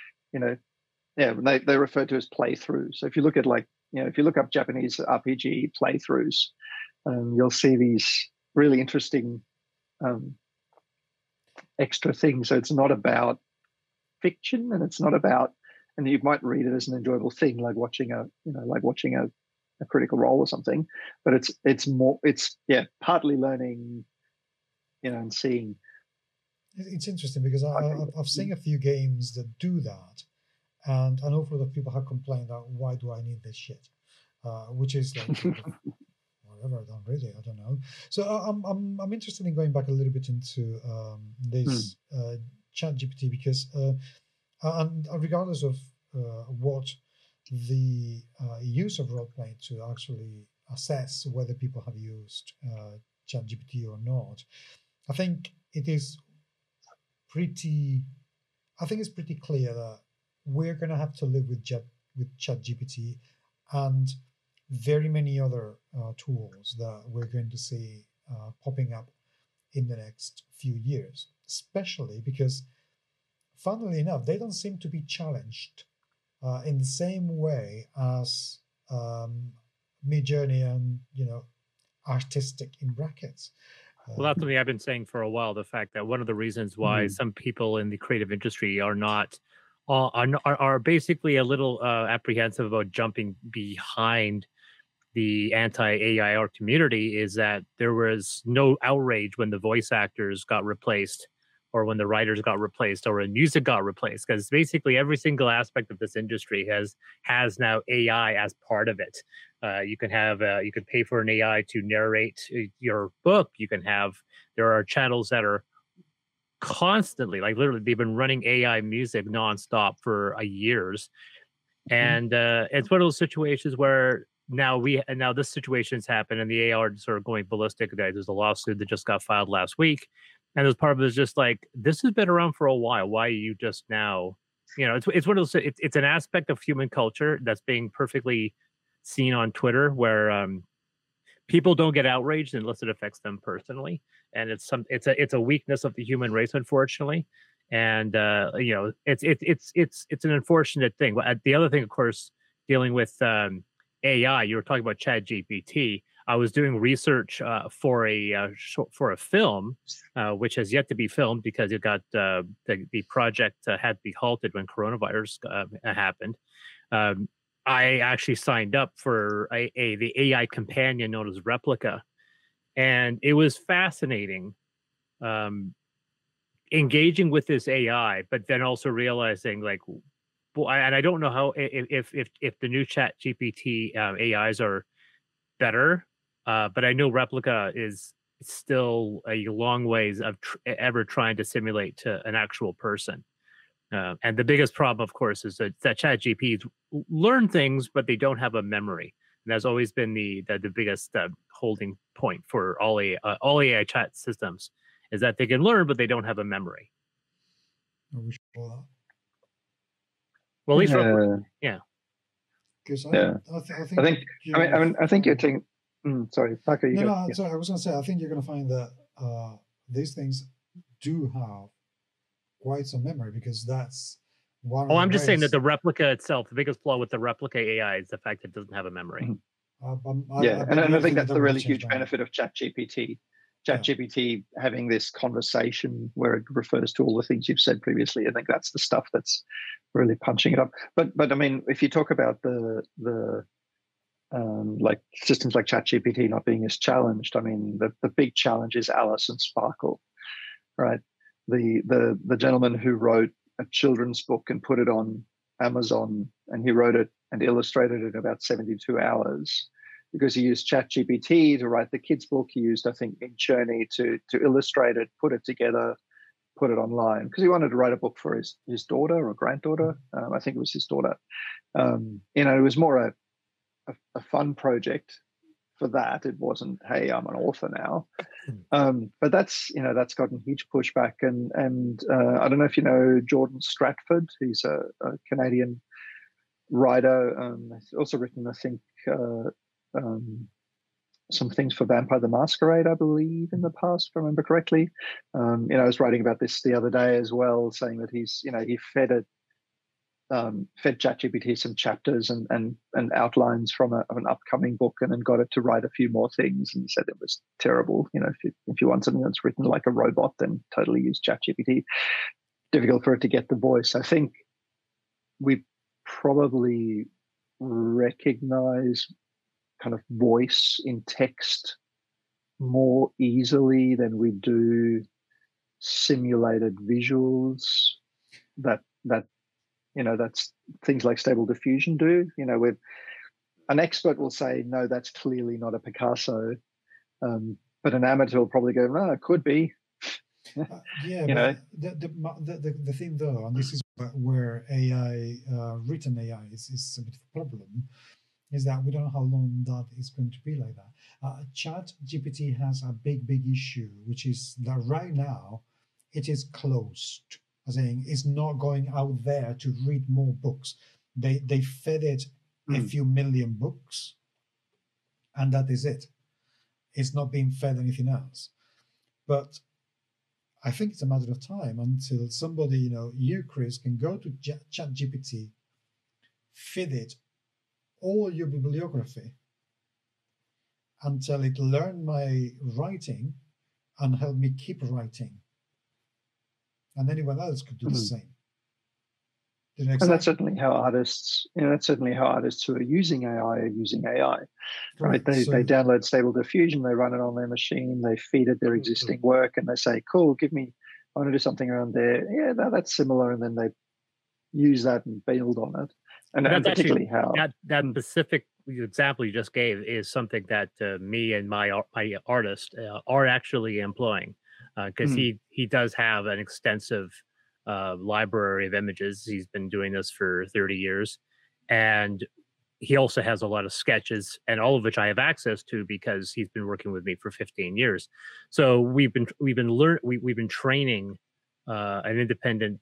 they refer to as playthroughs. So if you look at if you look up Japanese RPG playthroughs, you'll see these really interesting extra things. So it's not about fiction, and it's not about, and you might read it as an enjoyable thing, like watching a Critical Role or something, but it's partly learning, and seeing. It's interesting because I've seen a few games that do that, and an awful lot of people have complained that, why do I need this shit? Which is like, whatever, I don't know. So I'm interested in going back a little bit into this ChatGPT, because and regardless of what the use of role playing to actually assess whether people have used ChatGPT or not, I think it's pretty clear that we're going to have to live with ChatGPT and very many other tools that we're going to see popping up in the next few years, especially because, funnily enough, they don't seem to be challenged in the same way as Midjourney and, artistic in brackets. Well, that's something I've been saying for a while. The fact that one of the reasons why some people in the creative industry are basically a little apprehensive about jumping behind the anti-AI art community is that there was no outrage when the voice actors got replaced, or when the writers got replaced, or when music got replaced, because basically every single aspect of this industry has now AI as part of it. You can pay for an AI to narrate your book. There are channels that are constantly, like literally, they've been running AI music nonstop for years, and it's one of those situations where now this situation's happened, and the AI are sort of going ballistic. There's a lawsuit that just got filed last week, and as part of it is just like, this has been around for a while. Why are you just now? It's one of those. It's an aspect of human culture that's being perfectly seen on Twitter, where people don't get outraged unless it affects them personally, and it's a weakness of the human race, unfortunately. And it's an unfortunate thing. But the other thing, of course, dealing with AI, you were talking about ChatGPT. I was doing research for a film, which has yet to be filmed because it got the project had to be halted when coronavirus happened. I actually signed up for the AI companion known as Replica, and it was fascinating engaging with this AI, but then also realizing like, well, and I don't know how if the new Chat GPT AIs are better, but I know Replica is still a long ways of ever trying to simulate to an actual person. And the biggest problem, of course, is that Chat GPTs learn things, but they don't have a memory. And that's always been the biggest holding point for all AI chat systems, is that they can learn, but they don't have a memory. I wish for that. Well, at least, yeah. Because I think you're taking. Sorry, Parker. Sorry. I was going to say, I think you're going to find that these things do have quite some memory, because that's one. I'm just saying that the replica itself, the biggest flaw with the replica AI is the fact that it doesn't have a memory. And I think that's the really huge benefit of ChatGPT. ChatGPT having this conversation where it refers to all the things you've said previously. I think that's the stuff that's really punching it up. But I mean, if you talk about the like systems like ChatGPT not being as challenged, I mean, the big challenge is Alice and Sparkle, right? The gentleman who wrote a children's book and put it on Amazon, and he wrote it and illustrated it in about 72 hours. Because he used ChatGPT to write the kids' book. He used, I think, Midjourney to illustrate it, put it together, put it online. Because he wanted to write a book for his daughter or granddaughter. I think it was his daughter. It was more a fun project for that. It wasn't, hey, I'm an author now. But that's gotten huge pushback. And I don't know if you know Jordan Stratford. He's a Canadian writer. He's also written, I think, some things for Vampire the Masquerade, I believe, in the past, if I remember correctly. I was writing about this the other day as well, saying that he fed ChatGPT some chapters and outlines from an upcoming book, and then got it to write a few more things, and he said it was terrible. If you want something that's written like a robot, then totally use ChatGPT. Difficult for it to get the voice. I think we probably recognize kind of voice in text more easily than we do simulated visuals that that's things like Stable Diffusion do. With an expert will say, no, that's clearly not a Picasso, but an amateur will probably go, no, it could be. The thing though, and this is where AI, written AI is a bit of a problem, is that we don't know how long that is going to be like that. Chat GPT has a big issue, which is that right now it is closed, as in it's not going out there to read more books. They fed it a few million books, and that is it. It's not being fed anything else. But I think it's a matter of time until somebody, you, Chris, can go to Chat GPT, feed it all your bibliography, until it learn my writing and help me keep writing. And anyone else could do the same. And that's certainly how artists, who are using AI are using AI, right? They download Stable Diffusion, they run it on their machine, they feed it their existing work, and they say, cool, I want to do something around there. Yeah, that's similar. And then they use that and build on it. And particularly actually, how that specific example you just gave is something that me and my artist are actually employing, because he does have an extensive library of images. He's been doing this for 30 years, and he also has a lot of sketches, and all of which I have access to because he's been working with me for 15 years. So we've been training an independent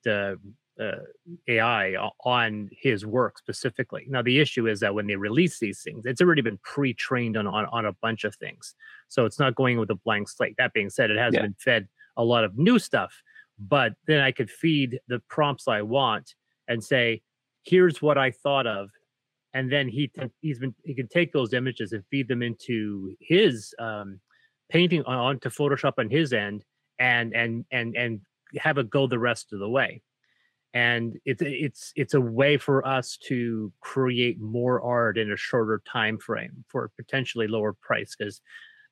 AI on his work specifically. Now, the issue is that when they release these things, it's already been pre-trained on a bunch of things. So it's not going with a blank slate. That being said, it has been fed a lot of new stuff, but then I could feed the prompts I want and say, here's what I thought of. And then he can take those images and feed them into his painting onto Photoshop on his end and have it go the rest of the way. And it's a way for us to create more art in a shorter time frame for a potentially lower price, because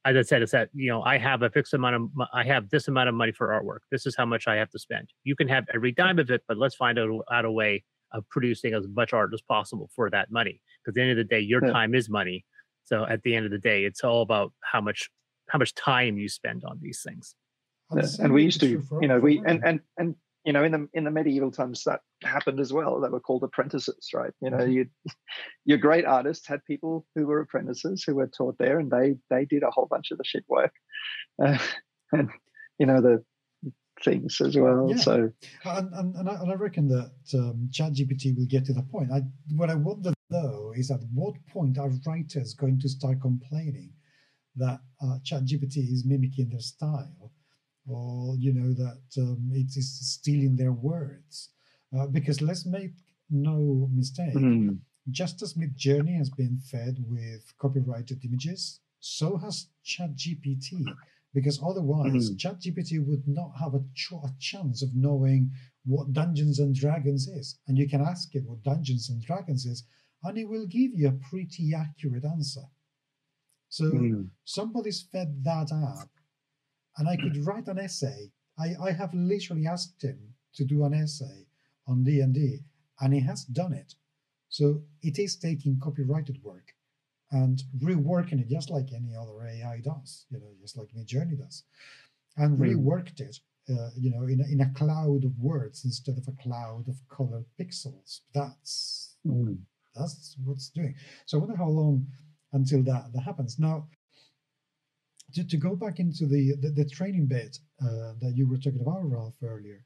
as I said, it's that, I have a fixed amount of, I have this amount of money for artwork. This is how much I have to spend. You can have every dime of it, but let's find out a way of producing as much art as possible for that money. Because at the end of the day, your time is money. So at the end of the day, it's all about how much time you spend on these things. And we used to, in the medieval times that happened as well. They were called apprentices, right? Your great artists had people who were apprentices who were taught there, and they did a whole bunch of the shit work, and the things as well. Yeah. So, and I reckon that ChatGPT will get to the point. What I wonder though is at what point are writers going to start complaining that ChatGPT is mimicking their style, or that it is stealing their words? Because let's make no mistake, just as Midjourney has been fed with copyrighted images, so has ChatGPT. Because otherwise, ChatGPT would not have a chance of knowing what Dungeons and Dragons is. And you can ask it what Dungeons and Dragons is, and it will give you a pretty accurate answer. So somebody's fed that up, and I could write an essay. I have literally asked him to do an essay on D&D, and he has done it. So it is taking copyrighted work and reworking it just like any other AI does, just like Midjourney does, and reworked it, in a cloud of words instead of a cloud of colored pixels. That's what's doing. So I wonder how long until that happens. Now, to go back into the training bit that you were talking about, Ralph, earlier,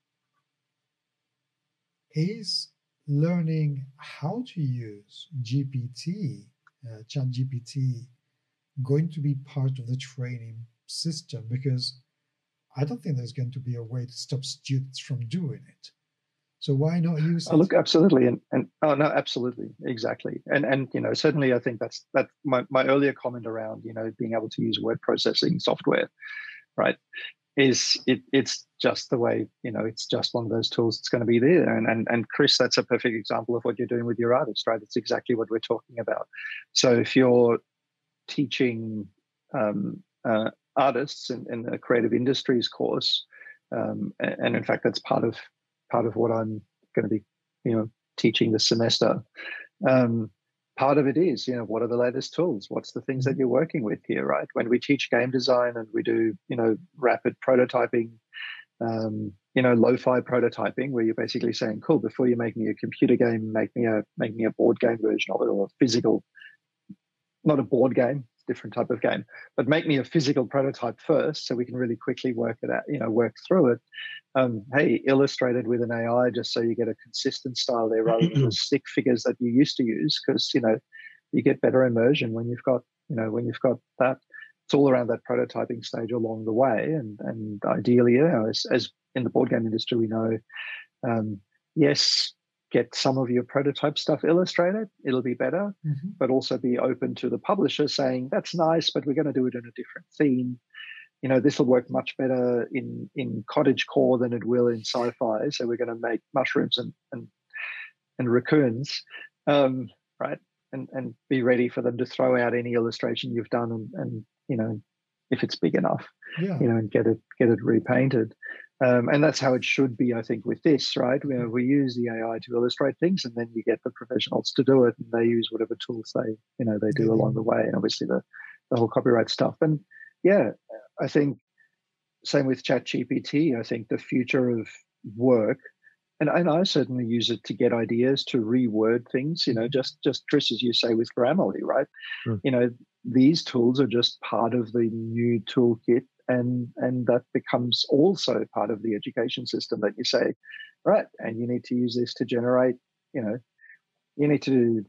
is learning how to use ChatGPT going to be part of the training system? Because I don't think there's going to be a way to stop students from doing it. So why not use it? Look, absolutely, and oh no, absolutely, exactly, and certainly, I think that's my earlier comment around being able to use word processing software, right? It's just the way, it's just one of those tools that's going to be there. And Chris, that's a perfect example of what you're doing with your artist, right? It's exactly what we're talking about. So if you're teaching artists in the creative industries course, and in fact, that's part of what I'm going to be, teaching this semester. Part of it is, what are the latest tools? What's the things that you're working with here, right? When we teach game design and we do, rapid prototyping, lo-fi prototyping, where you're basically saying, cool, before you make me a computer game, make me a board game version of it, or a physical, not a board game, different type of game, but make me a physical prototype first so we can really quickly work it out, work through it. Hey, illustrated with an AI just so you get a consistent style there rather than the stick figures that you used to use, because you get better immersion when you've got that. It's all around that prototyping stage along the way, and ideally, as in the board game industry, we know, yes, get some of your prototype stuff illustrated, it'll be better, but also be open to the publisher saying, that's nice, but we're going to do it in a different theme. This will work much better in cottagecore than it will in sci-fi. So we're going to make mushrooms and raccoons, right? And be ready for them to throw out any illustration you've done, and if it's big enough, and get it repainted. And that's how it should be, I think, with this, right? We use the AI to illustrate things, and then you get the professionals to do it, and they use whatever tools they do along the way, and obviously the whole copyright stuff. And yeah, I think same with ChatGPT. I think the future of work, and I certainly use it to get ideas, to reword things. Just Chris, as you say, with Grammarly, right? These tools are just part of the new toolkit. And that becomes also part of the education system, that you say, right, and you need to use this to generate, you need to,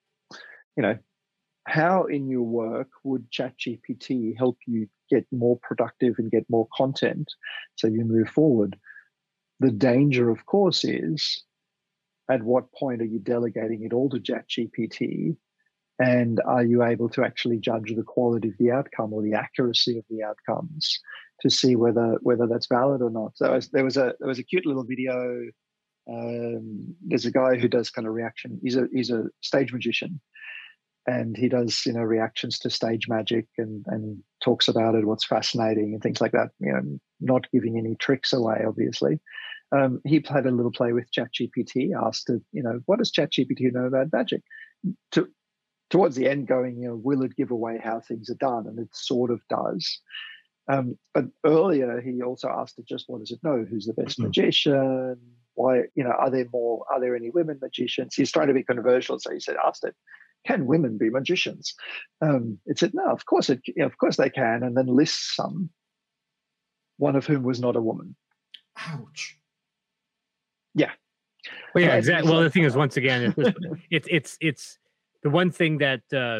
how in your work would ChatGPT help you get more productive and get more content so you move forward? The danger, of course, is at what point are you delegating it all to ChatGPT? And are you able to actually judge the quality of the outcome or the accuracy of the outcomes to see whether that's valid or not? So there was a cute little video. There's a guy who does kind of reaction. He's a stage magician, and he does reactions to stage magic and talks about it, what's fascinating and things like that. Not giving any tricks away, obviously. He played a little play with ChatGPT, asked it, what does ChatGPT know about magic? Towards the end, going, will it give away how things are done? And it sort of does. But earlier, he also asked it just what does it know? Who's the best magician? Why, are there any women magicians? He's trying to be controversial, so he asked it, can women be magicians? It said, no, of course they can, and then lists some, one of whom was not a woman. Ouch. Yeah. Well, yeah, exactly. Well, the thing is, once again, it's the one thing that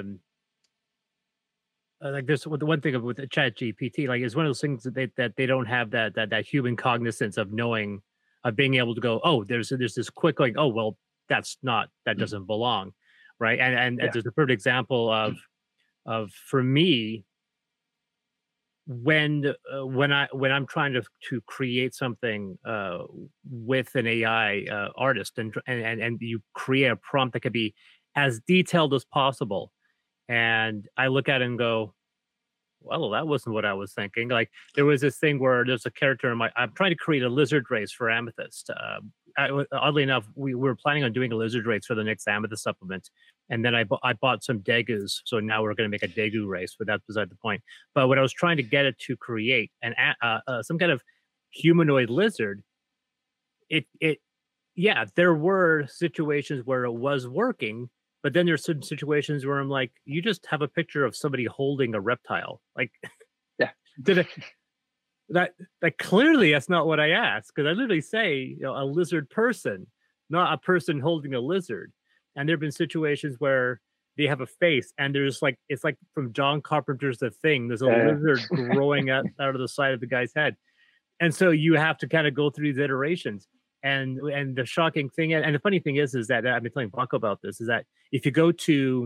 like there's the one thing with ChatGPT, like it's one of those things that they don't have that human cognizance of knowing, of being able to go, oh, there's this quick like, oh, well, that doesn't belong, right? And there's a perfect example of for me when I'm trying to create something with an AI artist and you create a prompt that could be as detailed as possible, and I look at it and go, well, that wasn't what I was thinking. Like there was this thing where there's a character I'm trying to create a lizard race for Amethyst. Oddly enough, we were planning on doing a lizard race for the next Amethyst supplement, and then I bought some Degus, so now we're going to make a Degu race, but that's beside the point. But when I was trying to get it to create some kind of humanoid lizard, there were situations where it was working. But then there's some situations where I'm like, you just have a picture of somebody holding a reptile. Like, yeah, that clearly that's not what I asked, because I literally say a lizard person, not a person holding a lizard. And there have been situations where they have a face, and there's like it's like from John Carpenter's The Thing. There's a lizard growing out of the side of the guy's head, and so you have to kind of go through these iterations. And the shocking thing, and the funny thing is that I've been telling Buck about this, is that if you go to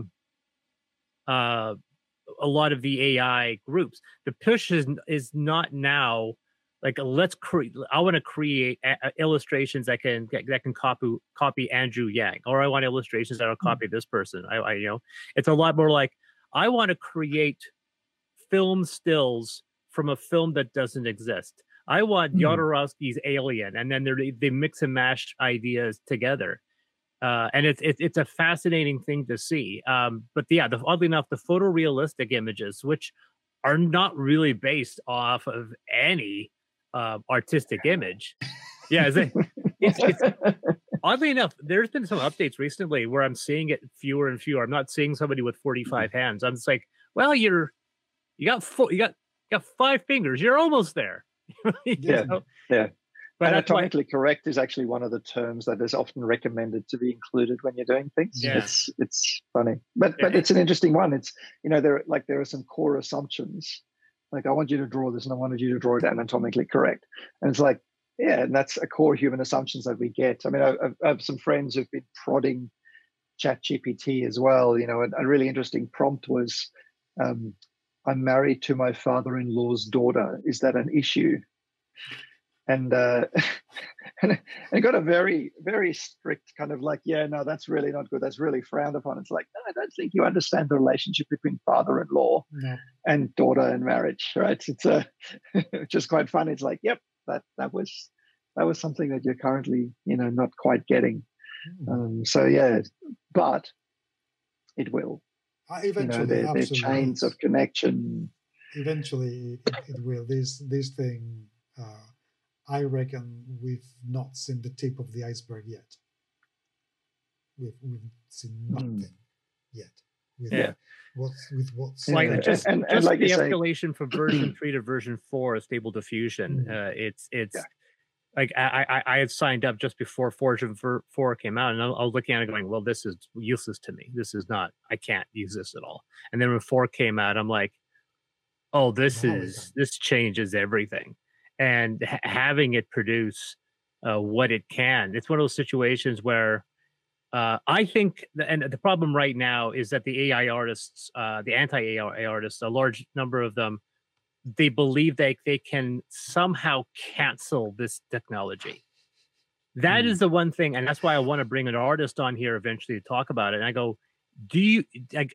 a lot of the AI groups, the push is not now like let's create. I want to create illustrations that can copy Andrew Yang, or I want illustrations that will copy this person. I it's a lot more like I want to create film stills from a film that doesn't exist. I want Jodorowsky's Alien, and then they mix and mash ideas together, and it's a fascinating thing to see. But yeah, oddly enough, the photorealistic images, which are not really based off of any artistic image, it's oddly enough, there's been some updates recently where I'm seeing it fewer and fewer. I'm not seeing somebody with 45 hands. I'm just like, well, you got 5 fingers. You're almost there. Yeah. But anatomically correct is actually one of the terms that is often recommended to be included when you're doing things. Yeah. It's funny, but it's an interesting one. It's there are some core assumptions, like I want you to draw this and I wanted you to draw it anatomically correct, and it's like and that's a core human assumptions that we get. I mean, I have some friends who've been prodding ChatGPT as well. A really interesting prompt was, I'm married to my father-in-law's daughter. Is that an issue? And it got a very, very strict kind of like, no, that's really not good. That's really frowned upon. It's like, no, I don't think you understand the relationship between father-in-law and daughter in marriage, right? It's just quite fun. It's like, yep, that was something that you're currently, not quite getting. But it will. Eventually, they're chains of connection. Eventually, it will. This thing, I reckon, we've not seen the tip of the iceberg yet. We've seen nothing yet. What's like just like the escalation from version 3 to version 4 of Stable Diffusion. It's like I had signed up just before version 4 came out, and I was looking at it going, well, this is useless to me. This is not, I can't use this at all. And then when 4 came out, I'm like, oh, this changes everything. And having it produce what it can, it's one of those situations where I think, and the problem right now is that the AI artists, the anti-AI artists, a large number of them, they believe that they can somehow cancel this technology. That is the one thing, and that's why I want to bring an artist on here eventually to talk about it. And I go, do you like?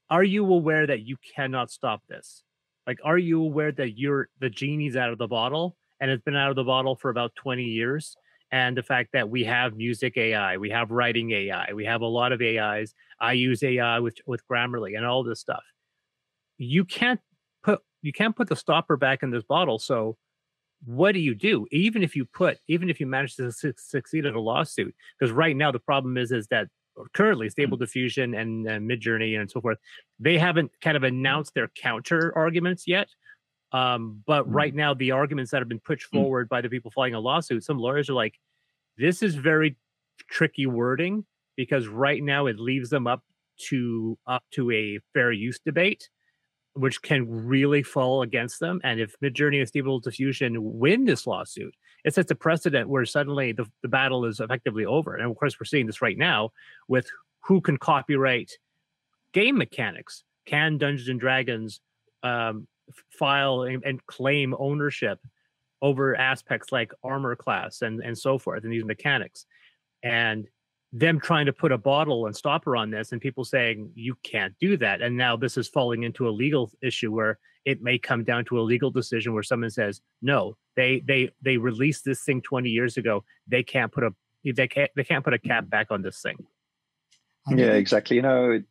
are you aware that you cannot stop this? Like, are you aware that the genie's out of the bottle and it's been out of the bottle for about 20 years? And the fact that we have music AI, we have writing AI, we have a lot of AIs. I use AI with Grammarly and all this stuff. You can't put the stopper back in this bottle. So what do you do? Even if you manage to succeed at a lawsuit, because right now the problem is that currently Stable Diffusion and Midjourney and so forth, they haven't kind of announced their counter arguments yet. But right now, the arguments that have been pushed forward by the people filing a lawsuit, some lawyers are like, this is very tricky wording, because right now it leaves them up to a fair use debate, which can really fall against them. And if Midjourney and Stable Diffusion win this lawsuit, it sets a precedent where suddenly the battle is effectively over. And of course, we're seeing this right now with who can copyright game mechanics. Can Dungeons and Dragons file and claim ownership over aspects like armor class and so forth, and these mechanics? And them trying to put a bottle and stopper on this, and people saying you can't do that. And now this is falling into a legal issue where it may come down to a legal decision where someone says, no, they released this thing 20 years ago. They can't put a cap back on this thing. Yeah, exactly.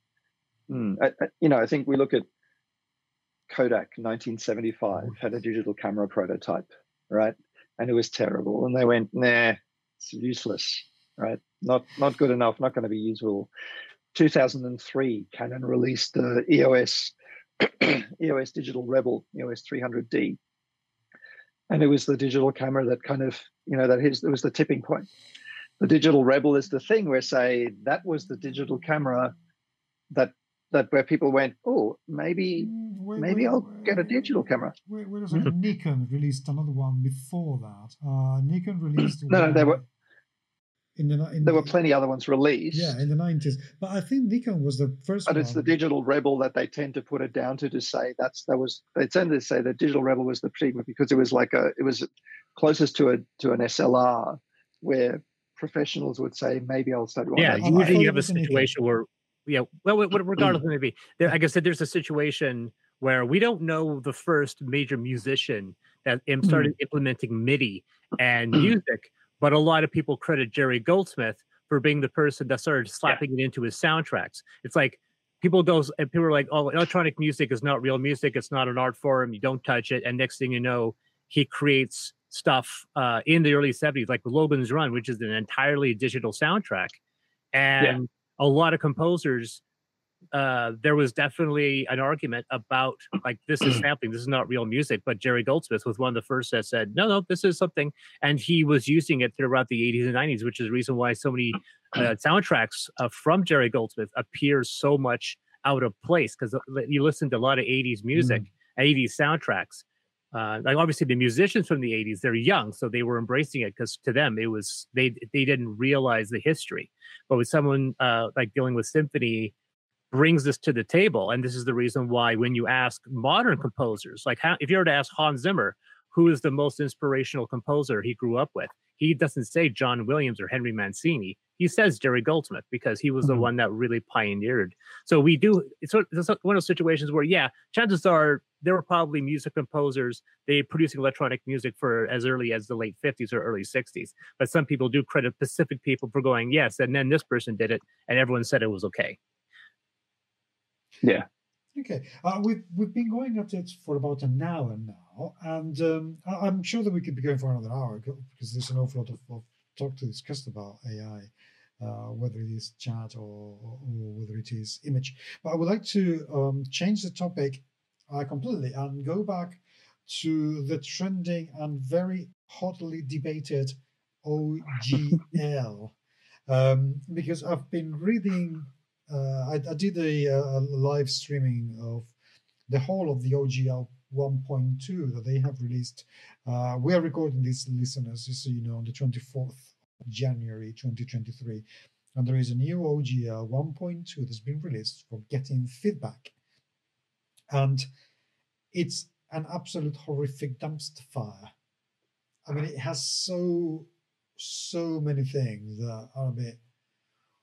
I think we look at Kodak 1975 had a digital camera prototype, right? And it was terrible. And they went, nah, it's useless, right? Not good enough, not going to be usable. 2003, Canon released the EOS EOS Digital Rebel, EOS 300D. And it was the digital camera that kind of, it was the tipping point. The Digital Rebel is the thing where, say, that was the digital camera that where people went, oh, maybe I'll get a digital camera. Wait a second. Nikon released another one before that. Nikon released there were plenty other ones released. Yeah, in the 90s. But I think Nikon was the first one. But it's the Digital Rebel that they tend to put it down to say they tend to say that Digital Rebel was the particular, because it was closest to an SLR, where professionals would say, maybe I'll start. Yeah, usually you have a situation where, regardless of maybe, like I said, there's a situation where we don't know the first major musician that started implementing MIDI and music, but a lot of people credit Jerry Goldsmith for being the person that started slapping it into his soundtracks. It's like people are like, oh, electronic music is not real music. It's not an art form. You don't touch it. And next thing you know, he creates stuff in the early 70s, like Logan's Run, which is an entirely digital soundtrack. And a lot of composers, there was definitely an argument about, like, this is sampling, this is not real music. But Jerry Goldsmith was one of the first that said, no, this is something. And he was using it throughout the 80s and 90s, which is the reason why so many soundtracks from Jerry Goldsmith appear so much out of place, because you listen to a lot of 80s music, 80s soundtracks. Like, obviously the musicians from the 80s, they're young, so they were embracing it because to them it was, they didn't realize the history. But with someone like dealing with symphony, brings this to the table. And this is the reason why when you ask modern composers, like if you were to ask Hans Zimmer, who is the most inspirational composer he grew up with, he doesn't say John Williams or Henry Mancini. He says Jerry Goldsmith, because he was the one that really pioneered. So it's one of those situations where, chances are there were probably music composers, they producing electronic music for as early as the late 50s or early 60s. But some people do credit specific people for going, yes, and then this person did it, and everyone said it was okay. Yeah. Okay. We've been going at it for about an hour now, and I'm sure that we could be going for another hour, because there's an awful lot of talk to discuss about AI, whether it is chat or whether it is image. But I would like to change the topic completely and go back to the trending and very hotly debated OGL, because I've been reading. I did a live streaming of the whole of the OGL 1.2 that they have released. We are recording this, listeners, just so you know, on the 24th of January 2023. And there is a new OGL 1.2 that's been released for getting feedback. And it's an absolute horrific dumpster fire. I mean, it has so many things that are a bit,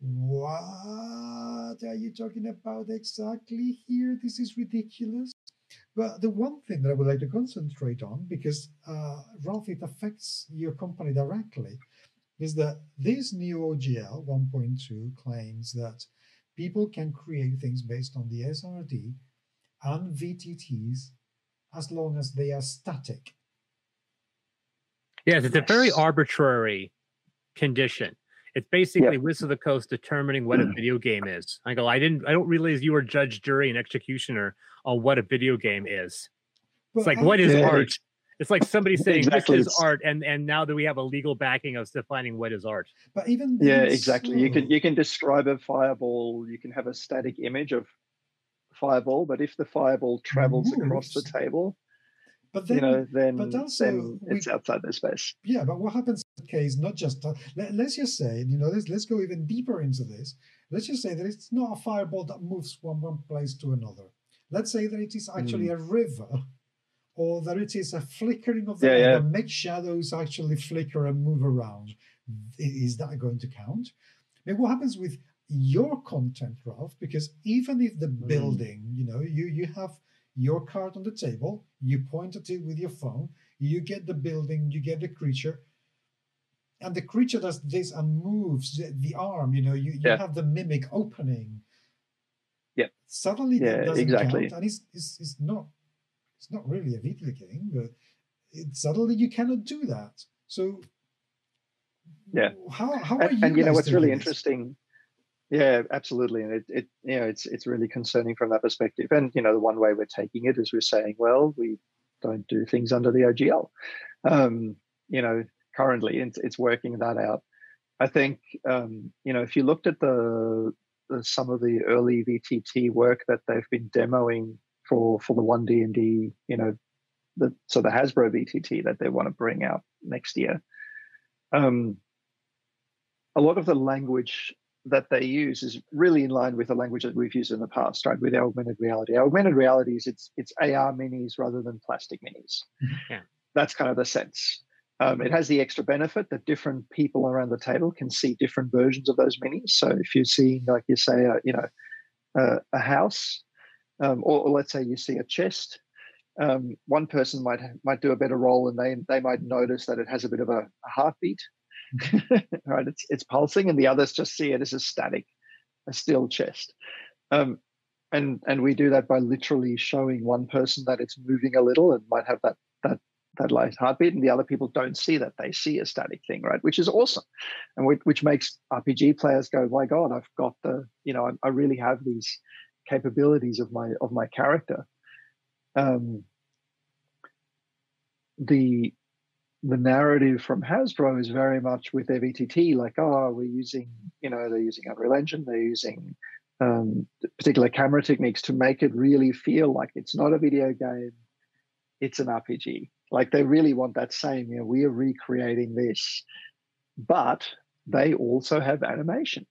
what are you talking about exactly here? This is ridiculous. But the one thing that I would like to concentrate on, because Ralph, it affects your company directly, is that this new OGL 1.2 claims that people can create things based on the SRD and VTTs as long as they are static. Yes, it's a very arbitrary condition. It's basically Wizards of the Coast determining what a video game is. I don't realize you were judge, jury, and executioner on what a video game is. It's like, what is art? It's like somebody saying this is art, and now that we have a legal backing of defining what is art. But even exactly. So, you can describe a fireball. You can have a static image of fireball, but if the fireball travels across the table, but then, then it's outside the space. Yeah, but what happens in that case? Not just let's just say, let's go even deeper into this. Let's just say that it's not a fireball that moves from one place to another. Let's say that it is actually a river, or that it is a flickering of the light that makes shadows actually flicker and move around. Is that going to count? I mean, what happens with your content, Ralph? Because even if the building, you have your card on the table, you point at it with your phone, you get the building, you get the creature, and the creature does this and moves the arm, you have the mimic opening. Yeah. Suddenly that doesn't count, and it's not really a video game, but suddenly you cannot do that. So how are you? And what's really interesting. Yeah, absolutely, and it's really concerning from that perspective. And the one way we're taking it is we're saying, well, we don't do things under the OGL. Currently it's working that out. I think if you looked at some of the early VTT work that they've been demoing for the 1D&D, the Hasbro VTT that they want to bring out next year, a lot of the language that they use is really in line with the language that we've used in the past, right? With augmented reality. Augmented reality is it's AR minis rather than plastic minis. Yeah. That's kind of the sense. It has the extra benefit that different people around the table can see different versions of those minis. So if you're seeing, like you say, a house, or let's say you see a chest, one person might do a better role, and they might notice that it has a bit of a heartbeat. Right, it's pulsing, and the others just see it as a still chest. And we do that by literally showing one person that it's moving a little and might have that light heartbeat, and the other people don't see that. They see a static thing, right? Which is awesome, and which makes RPG players go, my God, I've got I really have these capabilities of my character. The narrative from Hasbro is very much with their VTT, like, we're using, they're using Unreal Engine, they're using particular camera techniques to make it really feel like it's not a video game, it's an RPG. Like, they really want that same, we are recreating this, but they also have animation.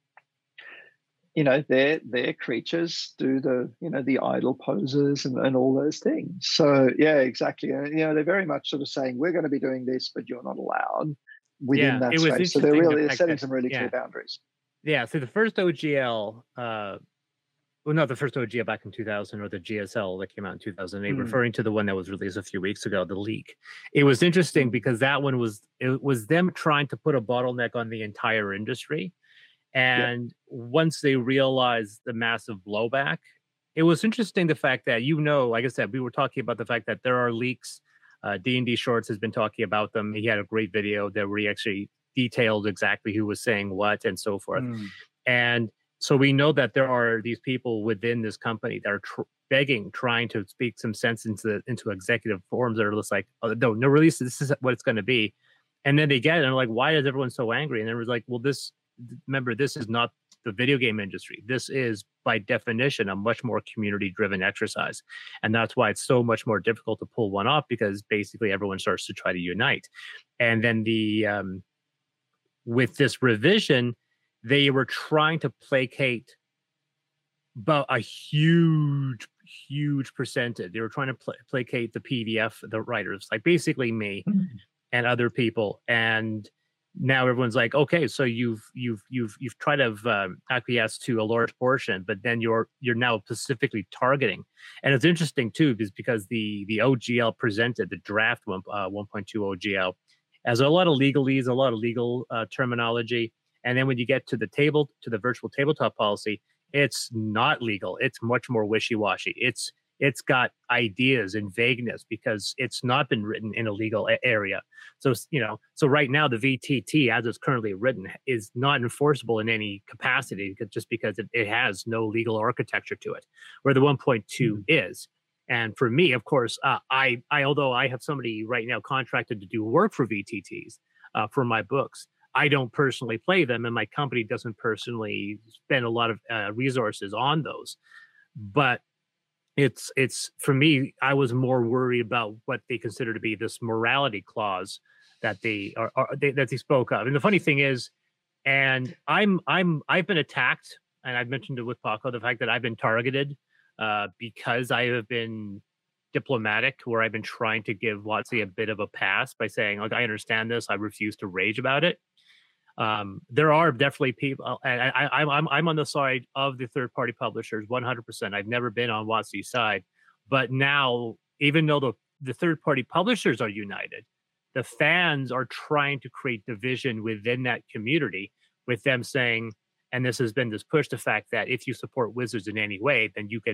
Their creatures do the idle poses and all those things. So yeah, exactly. They're very much sort of saying, we're going to be doing this, but you're not allowed within that space. So they're setting some really clear boundaries. Yeah. So the first OGL, not the first OGL back in 2000, or the GSL that came out in 2008, referring to the one that was released a few weeks ago, the leak. It was interesting because that one was them trying to put a bottleneck on the entire industry. And once they realized the massive blowback, it was interesting the fact that, like I said, we were talking about the fact that there are leaks. D&D Shorts has been talking about them. He had a great video there where he actually detailed exactly who was saying what and so forth. And so we know that there are these people within this company that are trying to speak some sense into executive forums that are just like, no release, this is what it's going to be. And then they get it and they're like, why is everyone so angry? And it was like, well, remember, this is not the video game industry. This is, by definition, a much more community-driven exercise. And that's why it's so much more difficult to pull one off, because basically everyone starts to try to unite. And then with this revision, they were trying to placate but a huge percentage. They were trying to placate the PDF, the writers, like basically me and other people. And now everyone's like, okay, so you've tried to acquiesce to a large portion, but then you're now specifically targeting. And it's interesting too, because the OGL presented the draft 1.2 OGL as a lot of legalese, a lot of legal terminology, and then when you get to the virtual tabletop policy, it's not legal. It's much more wishy-washy. It's got ideas and vagueness because it's not been written in a legal area. So, so right now the VTT, as it's currently written, is not enforceable in any capacity just because it has no legal architecture to it, where the 1.2 is. And for me, of course, I although I have somebody right now contracted to do work for VTTs for my books, I don't personally play them, and my company doesn't personally spend a lot of resources on those. But it's for me, I was more worried about what they consider to be this morality clause that they spoke of. And the funny thing is, and I've been attacked, and I've mentioned it with Paco, the fact that I've been targeted because I have been diplomatic, where I've been trying to give WotC a bit of a pass by saying, like, I understand this, I refuse to rage about it. There are definitely people, and I'm on the side of the third-party publishers 100%. I've never been on WotC's side, but now, even though the third-party publishers are united, the fans are trying to create division within that community, with them saying, and this has been this push, the fact that if you support Wizards in any way, then you get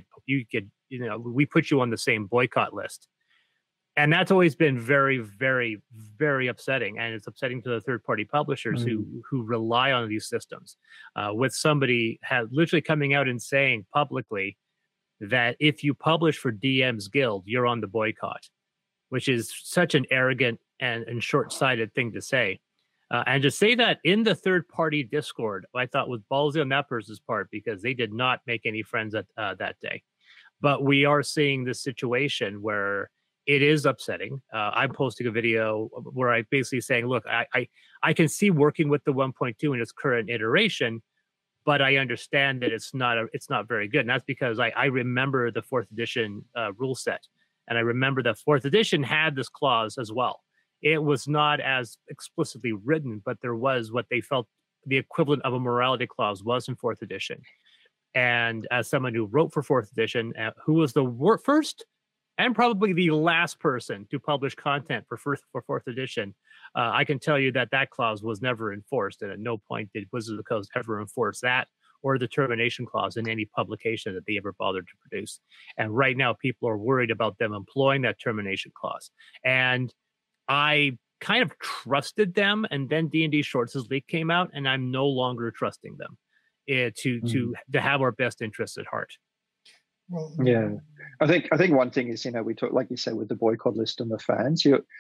we put you on the same boycott list. And that's always been very, very, very upsetting. And it's upsetting to the third-party publishers who rely on these systems. With somebody literally coming out and saying publicly that if you publish for DM's Guild, you're on the boycott, which is such an arrogant and short-sighted thing to say. And to say that in the third-party Discord, I thought was ballsy on that person's part, because they did not make any friends that day. But we are seeing this situation where it is upsetting. I'm posting a video where I basically saying, look, I can see working with the 1.2 in its current iteration, but I understand that it's not very good. And that's because I remember the 4th edition rule set. And I remember the 4th edition had this clause as well. It was not as explicitly written, but there was what they felt the equivalent of a morality clause was in 4th edition. And as someone who wrote for 4th edition, who was the first and probably the last person to publish content for 4th edition, I can tell you that clause was never enforced, and at no point did Wizards of the Coast ever enforce that or the termination clause in any publication that they ever bothered to produce. And right now, people are worried about them employing that termination clause. And I kind of trusted them, and then D&D Short Says Leak came out, and I'm no longer trusting them to have our best interests at heart. Well, yeah, I think one thing is, we talk, like you say, with the boycott list and the fans,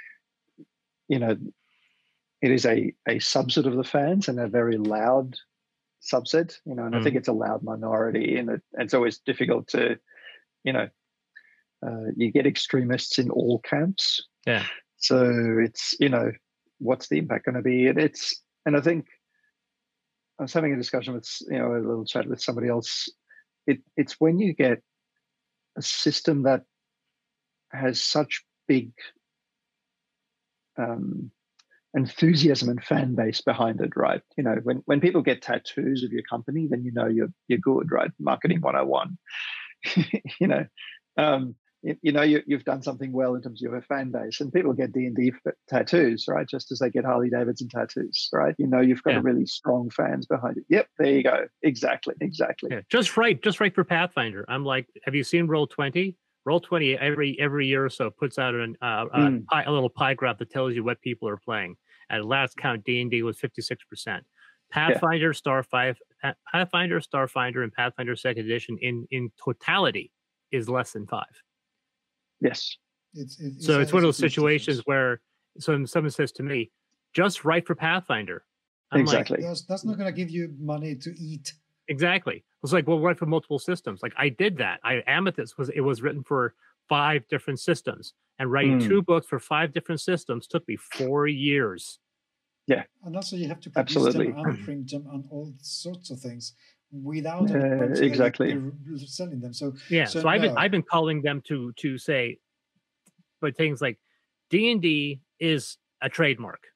it is a subset of the fans, and a very loud subset, and I think it's a loud minority, and it's always difficult to, you get extremists in all camps. Yeah. So it's, what's the impact going to be? And I think I was having a discussion with, a little chat with somebody else. It's when you get a system that has such big enthusiasm and fan base behind it, right? When people get tattoos of your company, then you're good, right? Marketing 101. You've done something well in terms of your fan base, and people get D&D tattoos, right? Just as they get Harley Davidson tattoos, right? You've got a really strong fans behind it. Yep, there you go. Exactly. Yeah. Just right for Pathfinder. I'm like, have you seen Roll20? Roll20 every year or so puts out a little pie graph that tells you what people are playing. At last count, D&D was 56%. Pathfinder, Starfinder, and Pathfinder 2nd Edition in totality is less than 5. Yes. It's one of those situations where someone says to me, just write for Pathfinder. I'm exactly. Like, that's not going to give you money to eat. Exactly. It's like, well, write for multiple systems. Like, I did that. Amethyst was written for 5 different systems, and writing 2 books for 5 different systems took me 4 years. Yeah. And also you have to produce them and print them and all sorts of things without exactly selling them. So I've been calling them to say, but things like D&D is a trademark.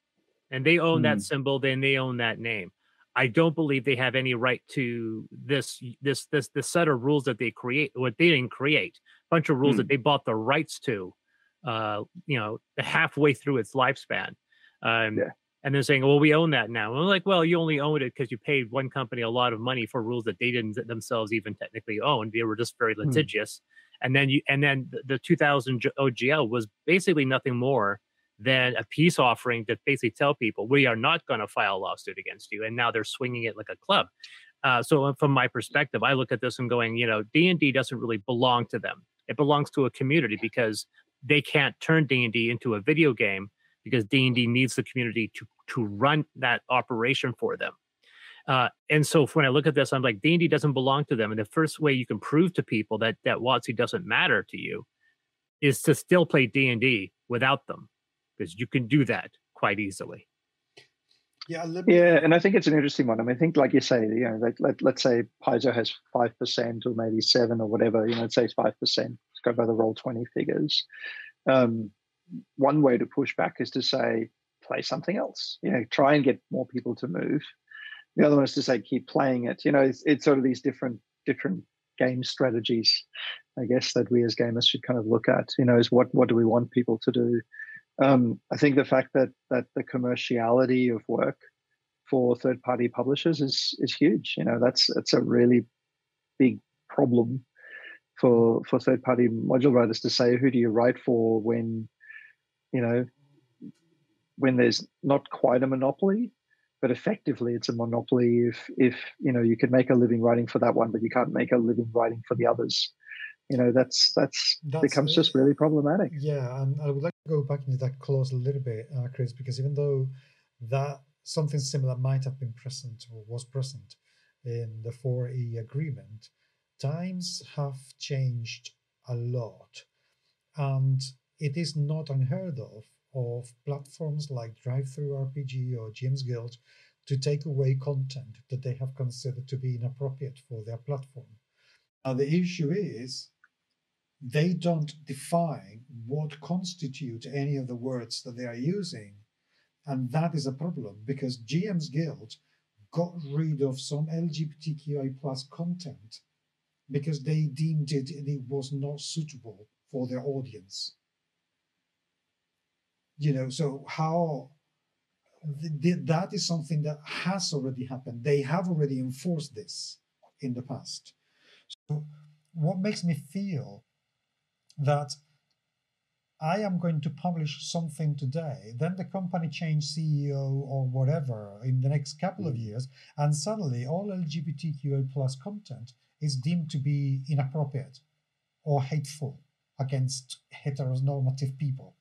and they own that Mm. symbol, then they own that name. I don't believe they have any right to this set of rules that they create, what they didn't create, a bunch of rules that Mm. they bought the rights to, halfway through its lifespan. Yeah. And they're saying, well, we own that now. And I'm like, well, you only own it because you paid one company a lot of money for rules that they didn't themselves even technically own. They were just very litigious. And then the 2000 OGL was basically nothing more than a peace offering to basically tell people we are not going to file a lawsuit against you. And now they're swinging it like a club. So from my perspective, I look at this and going, D&D doesn't really belong to them. It belongs to a community because they can't turn D&D into a video game because D&D needs the community to run that operation for them. And so when I look at this, I'm like, D&D doesn't belong to them. And the first way you can prove to people that WotC doesn't matter to you is to still play D&D without them, because you can do that quite easily. Yeah, and I think it's an interesting one. I mean, I think, like you say, let's say Paizo has 5% or maybe 7 or whatever. Let's say it's 5%. Let's go by the Roll20 figures. One way to push back is to say, play something else. Try and get more people to move. The other one is to say, keep playing it. It's sort of these different game strategies, I guess, that we as gamers should kind of look at. Is what do we want people to do? I think the fact that the commerciality of work for third-party publishers is huge. That's a really big problem for third-party module writers to say, who do you write for when there's not quite a monopoly, but effectively it's a monopoly if you could make a living writing for that one, but you can't make a living writing for the others. That's becomes just really problematic. Yeah, and I would like to go back into that clause a little bit, Chris, because even though that something similar might have been present or was present in the 4E agreement, times have changed a lot, and it is not unheard of platforms like DriveThruRPG or GM's Guild to take away content that they have considered to be inappropriate for their platform. Now, the issue is they don't define what constitute any of the words that they are using. And that is a problem because GM's Guild got rid of some LGBTQI plus content because they deemed it was not suitable for their audience. So how that is something that has already happened. They have already enforced this in the past. So what makes me feel that I am going to publish something today, then the company change CEO or whatever in the next couple of years, and suddenly all LGBTQI plus content is deemed to be inappropriate or hateful against heteronormative people.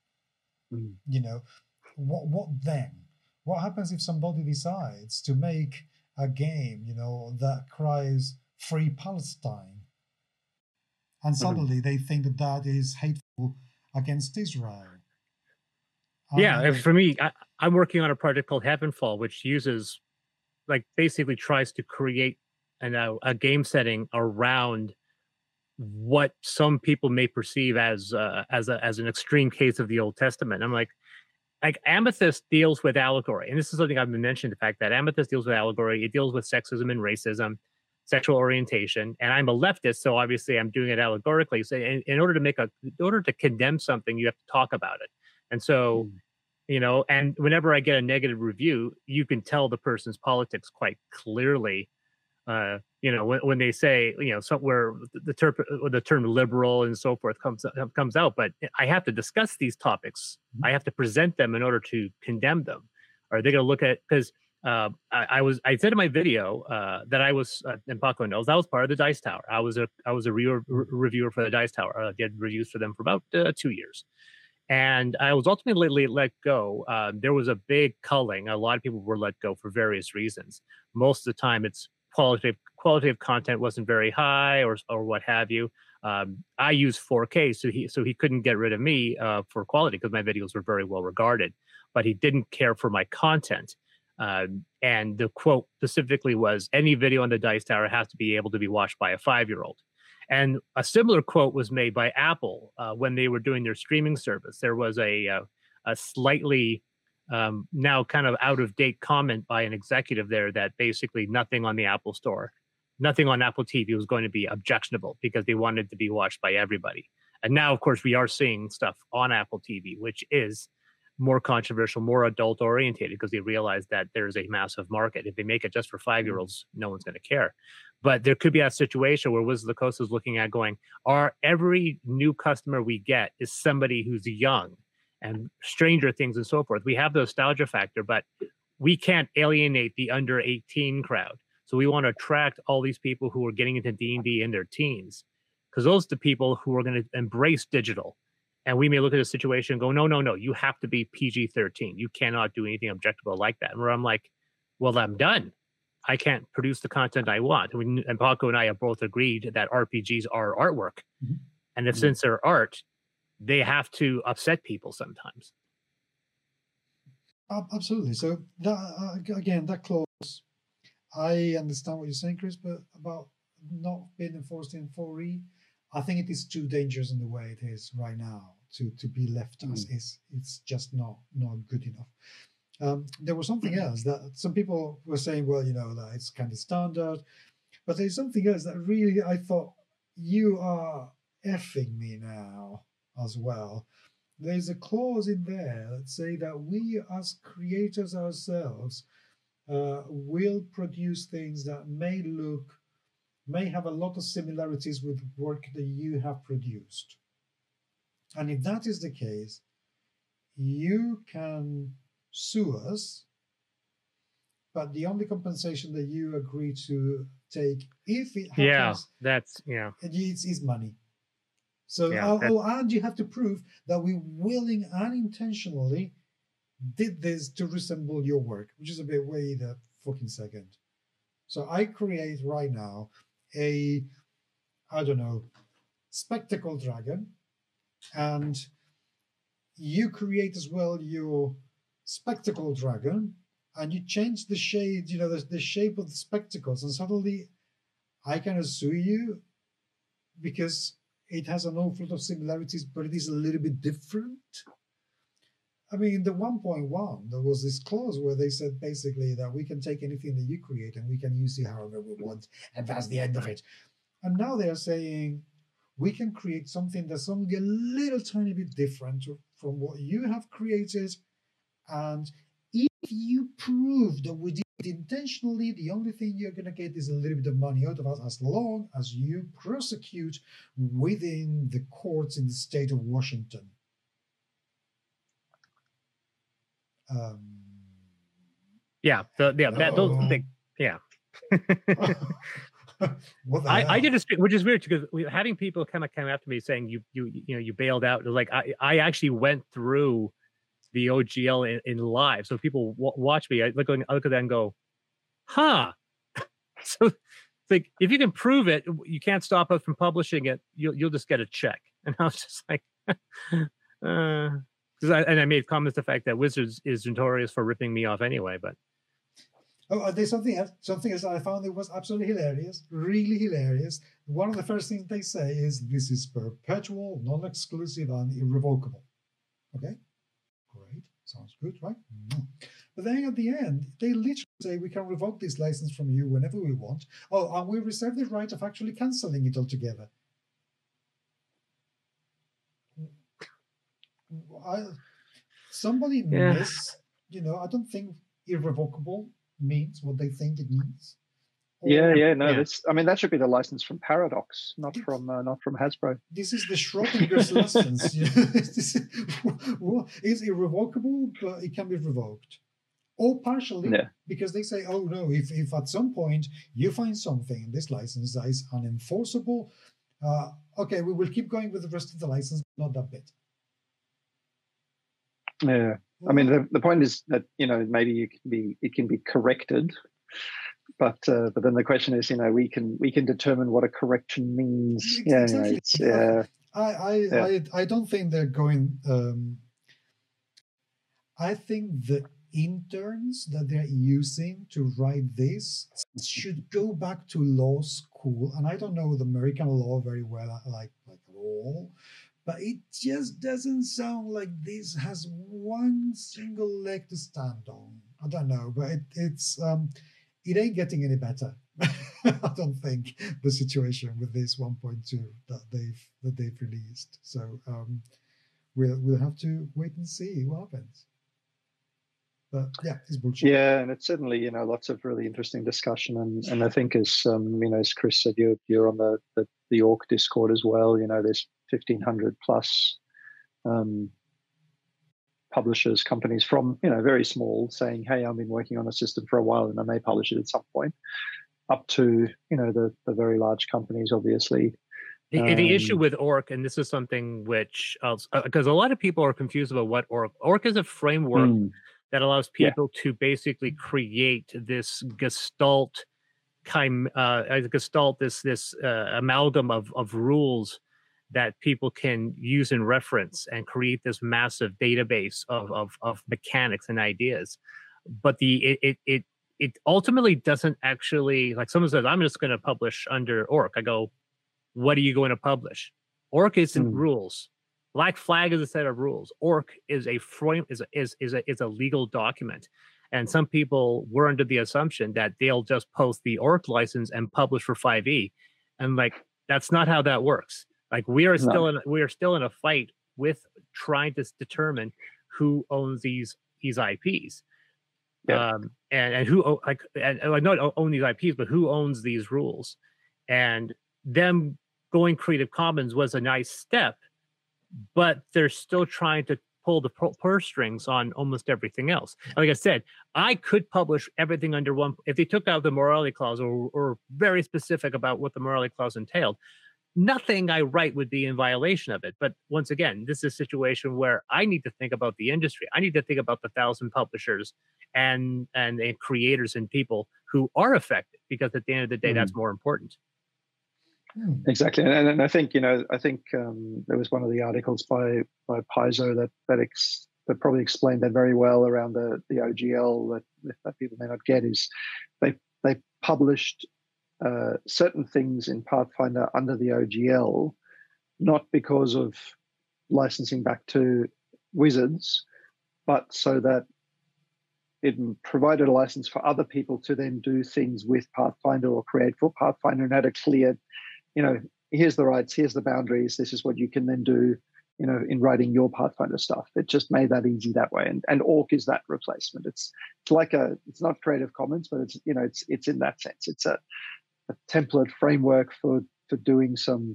What then? What happens if somebody decides to make a game, that cries Free Palestine? And suddenly they think that is hateful against Israel. Yeah, for me, I'm working on a project called Heavenfall, which uses, basically tries to create a game setting around what some people may perceive as an extreme case of the Old Testament. I'm like Amethyst deals with allegory, and this is something I've been mentioning, the fact that Amethyst deals with allegory. It deals with sexism and racism, sexual orientation, and I'm a leftist, so obviously I'm doing it allegorically. So in order to condemn something, you have to talk about it. And so, and whenever I get a negative review, you can tell the person's politics quite clearly. When they say, somewhere the term liberal and so forth comes out, but I have to discuss these topics. I have to present them in order to condemn them. Are they going to look at, because I said in my video that I was, and Paco knows, I was part of the Dice Tower. I was a reviewer for the Dice Tower. I did reviews for them for about 2 years. And I was ultimately let go. There was a big culling. A lot of people were let go for various reasons. Most of the time it's quality of content wasn't very high or what have you. I use 4K, so he couldn't get rid of me for quality because my videos were very well regarded, but he didn't care for my content. And the quote specifically was, any video on the Dice Tower has to be able to be watched by a 5-year-old. And a similar quote was made by Apple when they were doing their streaming service. There was a slightly now kind of out of date comment by an executive there that basically nothing on the Apple Store, nothing on Apple TV was going to be objectionable because they wanted to be watched by everybody. And now, of course, we are seeing stuff on Apple TV, which is more controversial, more adult orientated, because they realize that there's a massive market. If they make it just for 5-year-olds, no one's going to care. But there could be a situation where Wizards of the Coast is looking at going, every new customer we get is somebody who's young, and Stranger Things and so forth. We have the nostalgia factor, but we can't alienate the under 18 crowd. So we want to attract all these people who are getting into D&D in their teens, because those are the people who are going to embrace digital. And we may look at a situation and go, no, you have to be PG-13. You cannot do anything objectionable like that. And where I'm like, well, I'm done. I can't produce the content I want. And Paco and I have both agreed that RPGs are artwork. Mm-hmm. And if since they're art, they have to upset people sometimes. Absolutely. So that, again, that clause, I understand what you're saying, Chris, but about not being enforced in 4E, I think it is too dangerous in the way it is right now to be left as is. It's just not good enough. There was something else that some people were saying, well, that it's kind of standard, but there's something else that really I thought, you are effing me now as well. There's a clause in there that say that we as creators ourselves will produce things that may have a lot of similarities with work that you have produced. And if that is the case, you can sue us, but the only compensation that you agree to take, if it happens, is money. So, and you have to prove that we willing and intentionally did this to resemble your work, which is a bit, wait a fucking second. So I create right now spectacle dragon, and you create as well your spectacle dragon, and you change the shade, the shape of the spectacles, and suddenly I kind of sue you because it has an awful lot of similarities, but it is a little bit different. I mean, in the 1.1, there was this clause where they said basically that we can take anything that you create and we can use it however we want, and that's the end of it. And now they are saying we can create something that's only a little tiny bit different from what you have created. And if you prove that we did it intentionally, the only thing you're going to get is a little bit of money out of us, as long as you prosecute within the courts in the state of Washington. I did which is weird because having people come after me saying you bailed out. Like I actually went through the OGL in live, so people watch me. I look at that and go, huh. So it's like, if you can prove it, you can't stop us from publishing it. You'll just get a check. And I was just like, and I made comments to the fact that Wizards is notorious for ripping me off anyway, but. There's something else that I found that was absolutely hilarious, really hilarious. One of the first things they say is, this is perpetual, non-exclusive, and irrevocable. Okay? Great. Sounds good, right? But then at the end, they literally say, we can revoke this license from you whenever we want. Oh, and we reserve the right of actually cancelling it altogether. Somebody I don't think irrevocable means what they think it means. That should be the license from Paradox, not from Hasbro. This is the Schrodinger's license. It's irrevocable, but it can be revoked, or partially, because they say, oh no, if at some point you find something in this license that is unenforceable, okay, we will keep going with the rest of the license, not that bit. Yeah, I mean the point is that maybe it can be corrected, but then the question is we can determine what a correction means. Exactly. I don't think they're going. I think the interns that they're using to write this should go back to law school, and I don't know the American law very well, like at all. but it just doesn't sound like this has one single leg to stand on. I don't know, but it ain't getting any better. I don't think the situation with this 1.2 that they've released. So we'll have to wait and see what happens. But yeah, it's bullshit. Yeah, and it's certainly lots of really interesting discussion, and I think as as Chris said, you're on the Orc Discord as well. There's 1,500 plus publishers, companies from very small, saying, "Hey, I've been working on a system for a while, and I may publish it at some point," up to the very large companies, obviously. The issue with Orc, and this is something which, because a lot of people are confused about what Orc is a framework that allows people to basically create this Gestalt this amalgam of rules that people can use in reference and create this massive database of mechanics and ideas. But it ultimately doesn't actually, like someone says, I'm just going to publish under Orc. I go, what are you going to publish? Orc isn't rules. Black Flag is a set of rules. Orc is a is a legal document. And some people were under the assumption that they'll just post the Orc license and publish for 5e. And that's not how that works. We are still in a fight with trying to determine who owns these IPs. Yeah. And who not own these IPs, but who owns these rules. And them going Creative Commons was a nice step, but they're still trying to pull the purse strings on almost everything else. Like I said, I could publish everything under one. If they took out the morality clause or very specific about what the morality clause entailed, nothing I write would be in violation of it. But once again, this is a situation where I need to think about the industry. I need to think about the 1,000 publishers and creators and people who are affected, because at the end of the day, that's more important. Exactly, and I think there was one of the articles by Paizo that probably explained that very well around the OGL that people may not get, is they published certain things in Pathfinder under the OGL, not because of licensing back to Wizards, but so that it provided a license for other people to then do things with Pathfinder or create for Pathfinder, and had a clear, here's the rights, here's the boundaries, this is what you can then do, in writing your Pathfinder stuff. It just made that easy that way. And Orc is that replacement. It's not Creative Commons, but it's in that sense. It's a template framework for doing some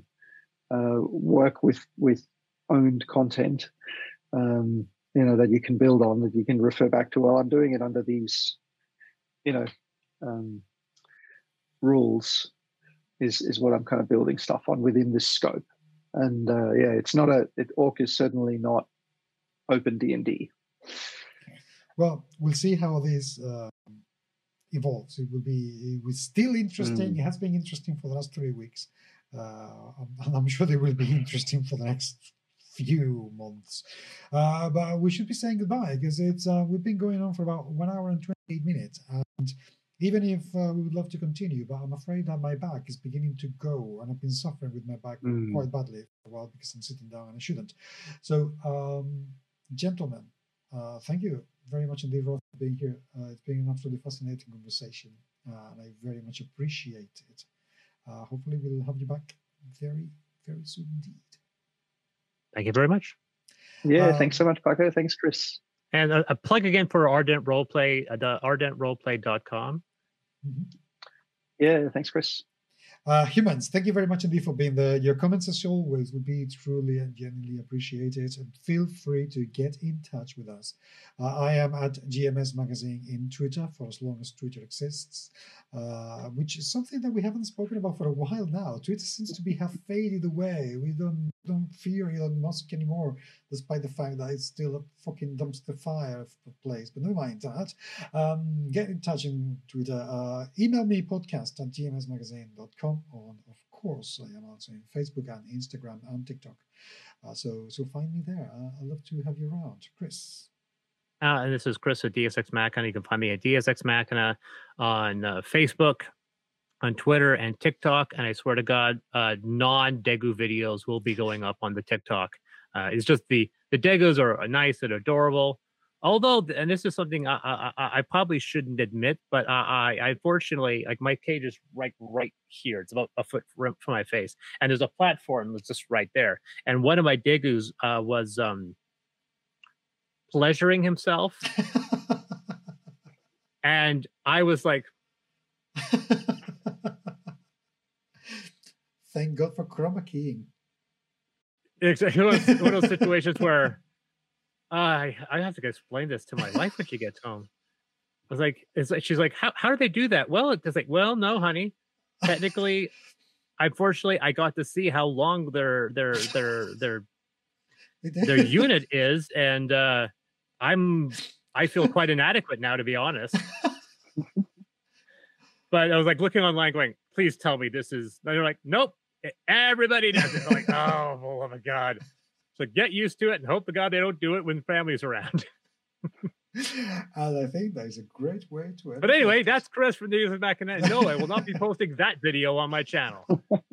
work with owned content, that you can build on, that you can refer back to. Well, I'm doing it under these, rules. Is what I'm kind of building stuff on within this scope. And it's not Orc is certainly not open D&D. Well, we'll see how this evolves. It was still interesting. It has been interesting for the last 3 weeks. And I'm sure they will be interesting for the next few months. But we should be saying goodbye, because we've been going on for about 1 hour and 28 minutes. And even if we would love to continue, but I'm afraid that my back is beginning to go, and I've been suffering with my back quite badly for a while because I'm sitting down and I shouldn't. So, gentlemen, thank you very much indeed, Roth, for being here. It's been an absolutely fascinating conversation, and I very much appreciate it. Hopefully, we'll have you back very, very soon indeed. Thank you very much. Yeah, thanks so much, Paco. Thanks, Chris. And a plug again for Ardent Roleplay, the ardentroleplay.com. Yeah, thanks, Chris. Humans, thank you very much indeed for being there. Your comments, as always, would be truly and genuinely appreciated. And feel free to get in touch with us. I am at GMS Magazine in Twitter for as long as Twitter exists, which is something that we haven't spoken about for a while now. Twitter seems to have faded away. We don't fear Elon Musk anymore, despite the fact that it's still a fucking dumpster fire of a place. But no mind that. Get in touch in Twitter. Email me podcast@gmsmagazine.com. On, of course, I am also in Facebook and Instagram and TikTok. So find me there. I'd love to have you around. Chris. And this is Chris at DSX Machina. You can find me at DSX Machina on Facebook, on Twitter, and TikTok. And I swear to God, non-Degu videos will be going up on the TikTok It's just the Degus are nice and adorable. Although, and this is something I probably shouldn't admit, but I unfortunately, like, my cage is right here. It's about a foot from my face, and there's a platform that's just right there. And one of my Degus was pleasuring himself, and I was like, thank God for chroma keying. It's one of those situations where I have to explain this to my wife when she gets home. I was like, she's like, how do they do that? Well, it's like, well, no, honey. Technically, unfortunately, I got to see how long their unit is, and I feel quite inadequate now, to be honest. But I was like looking online, going, please tell me this is. And they're like, nope, everybody does it. I'm like, oh, for the love of God. So get used to it and hope to God they don't do it when family's around. And I think that is a great way to end. But anyway, that's Chris from News and Back in. No, I will not be posting that video on my channel.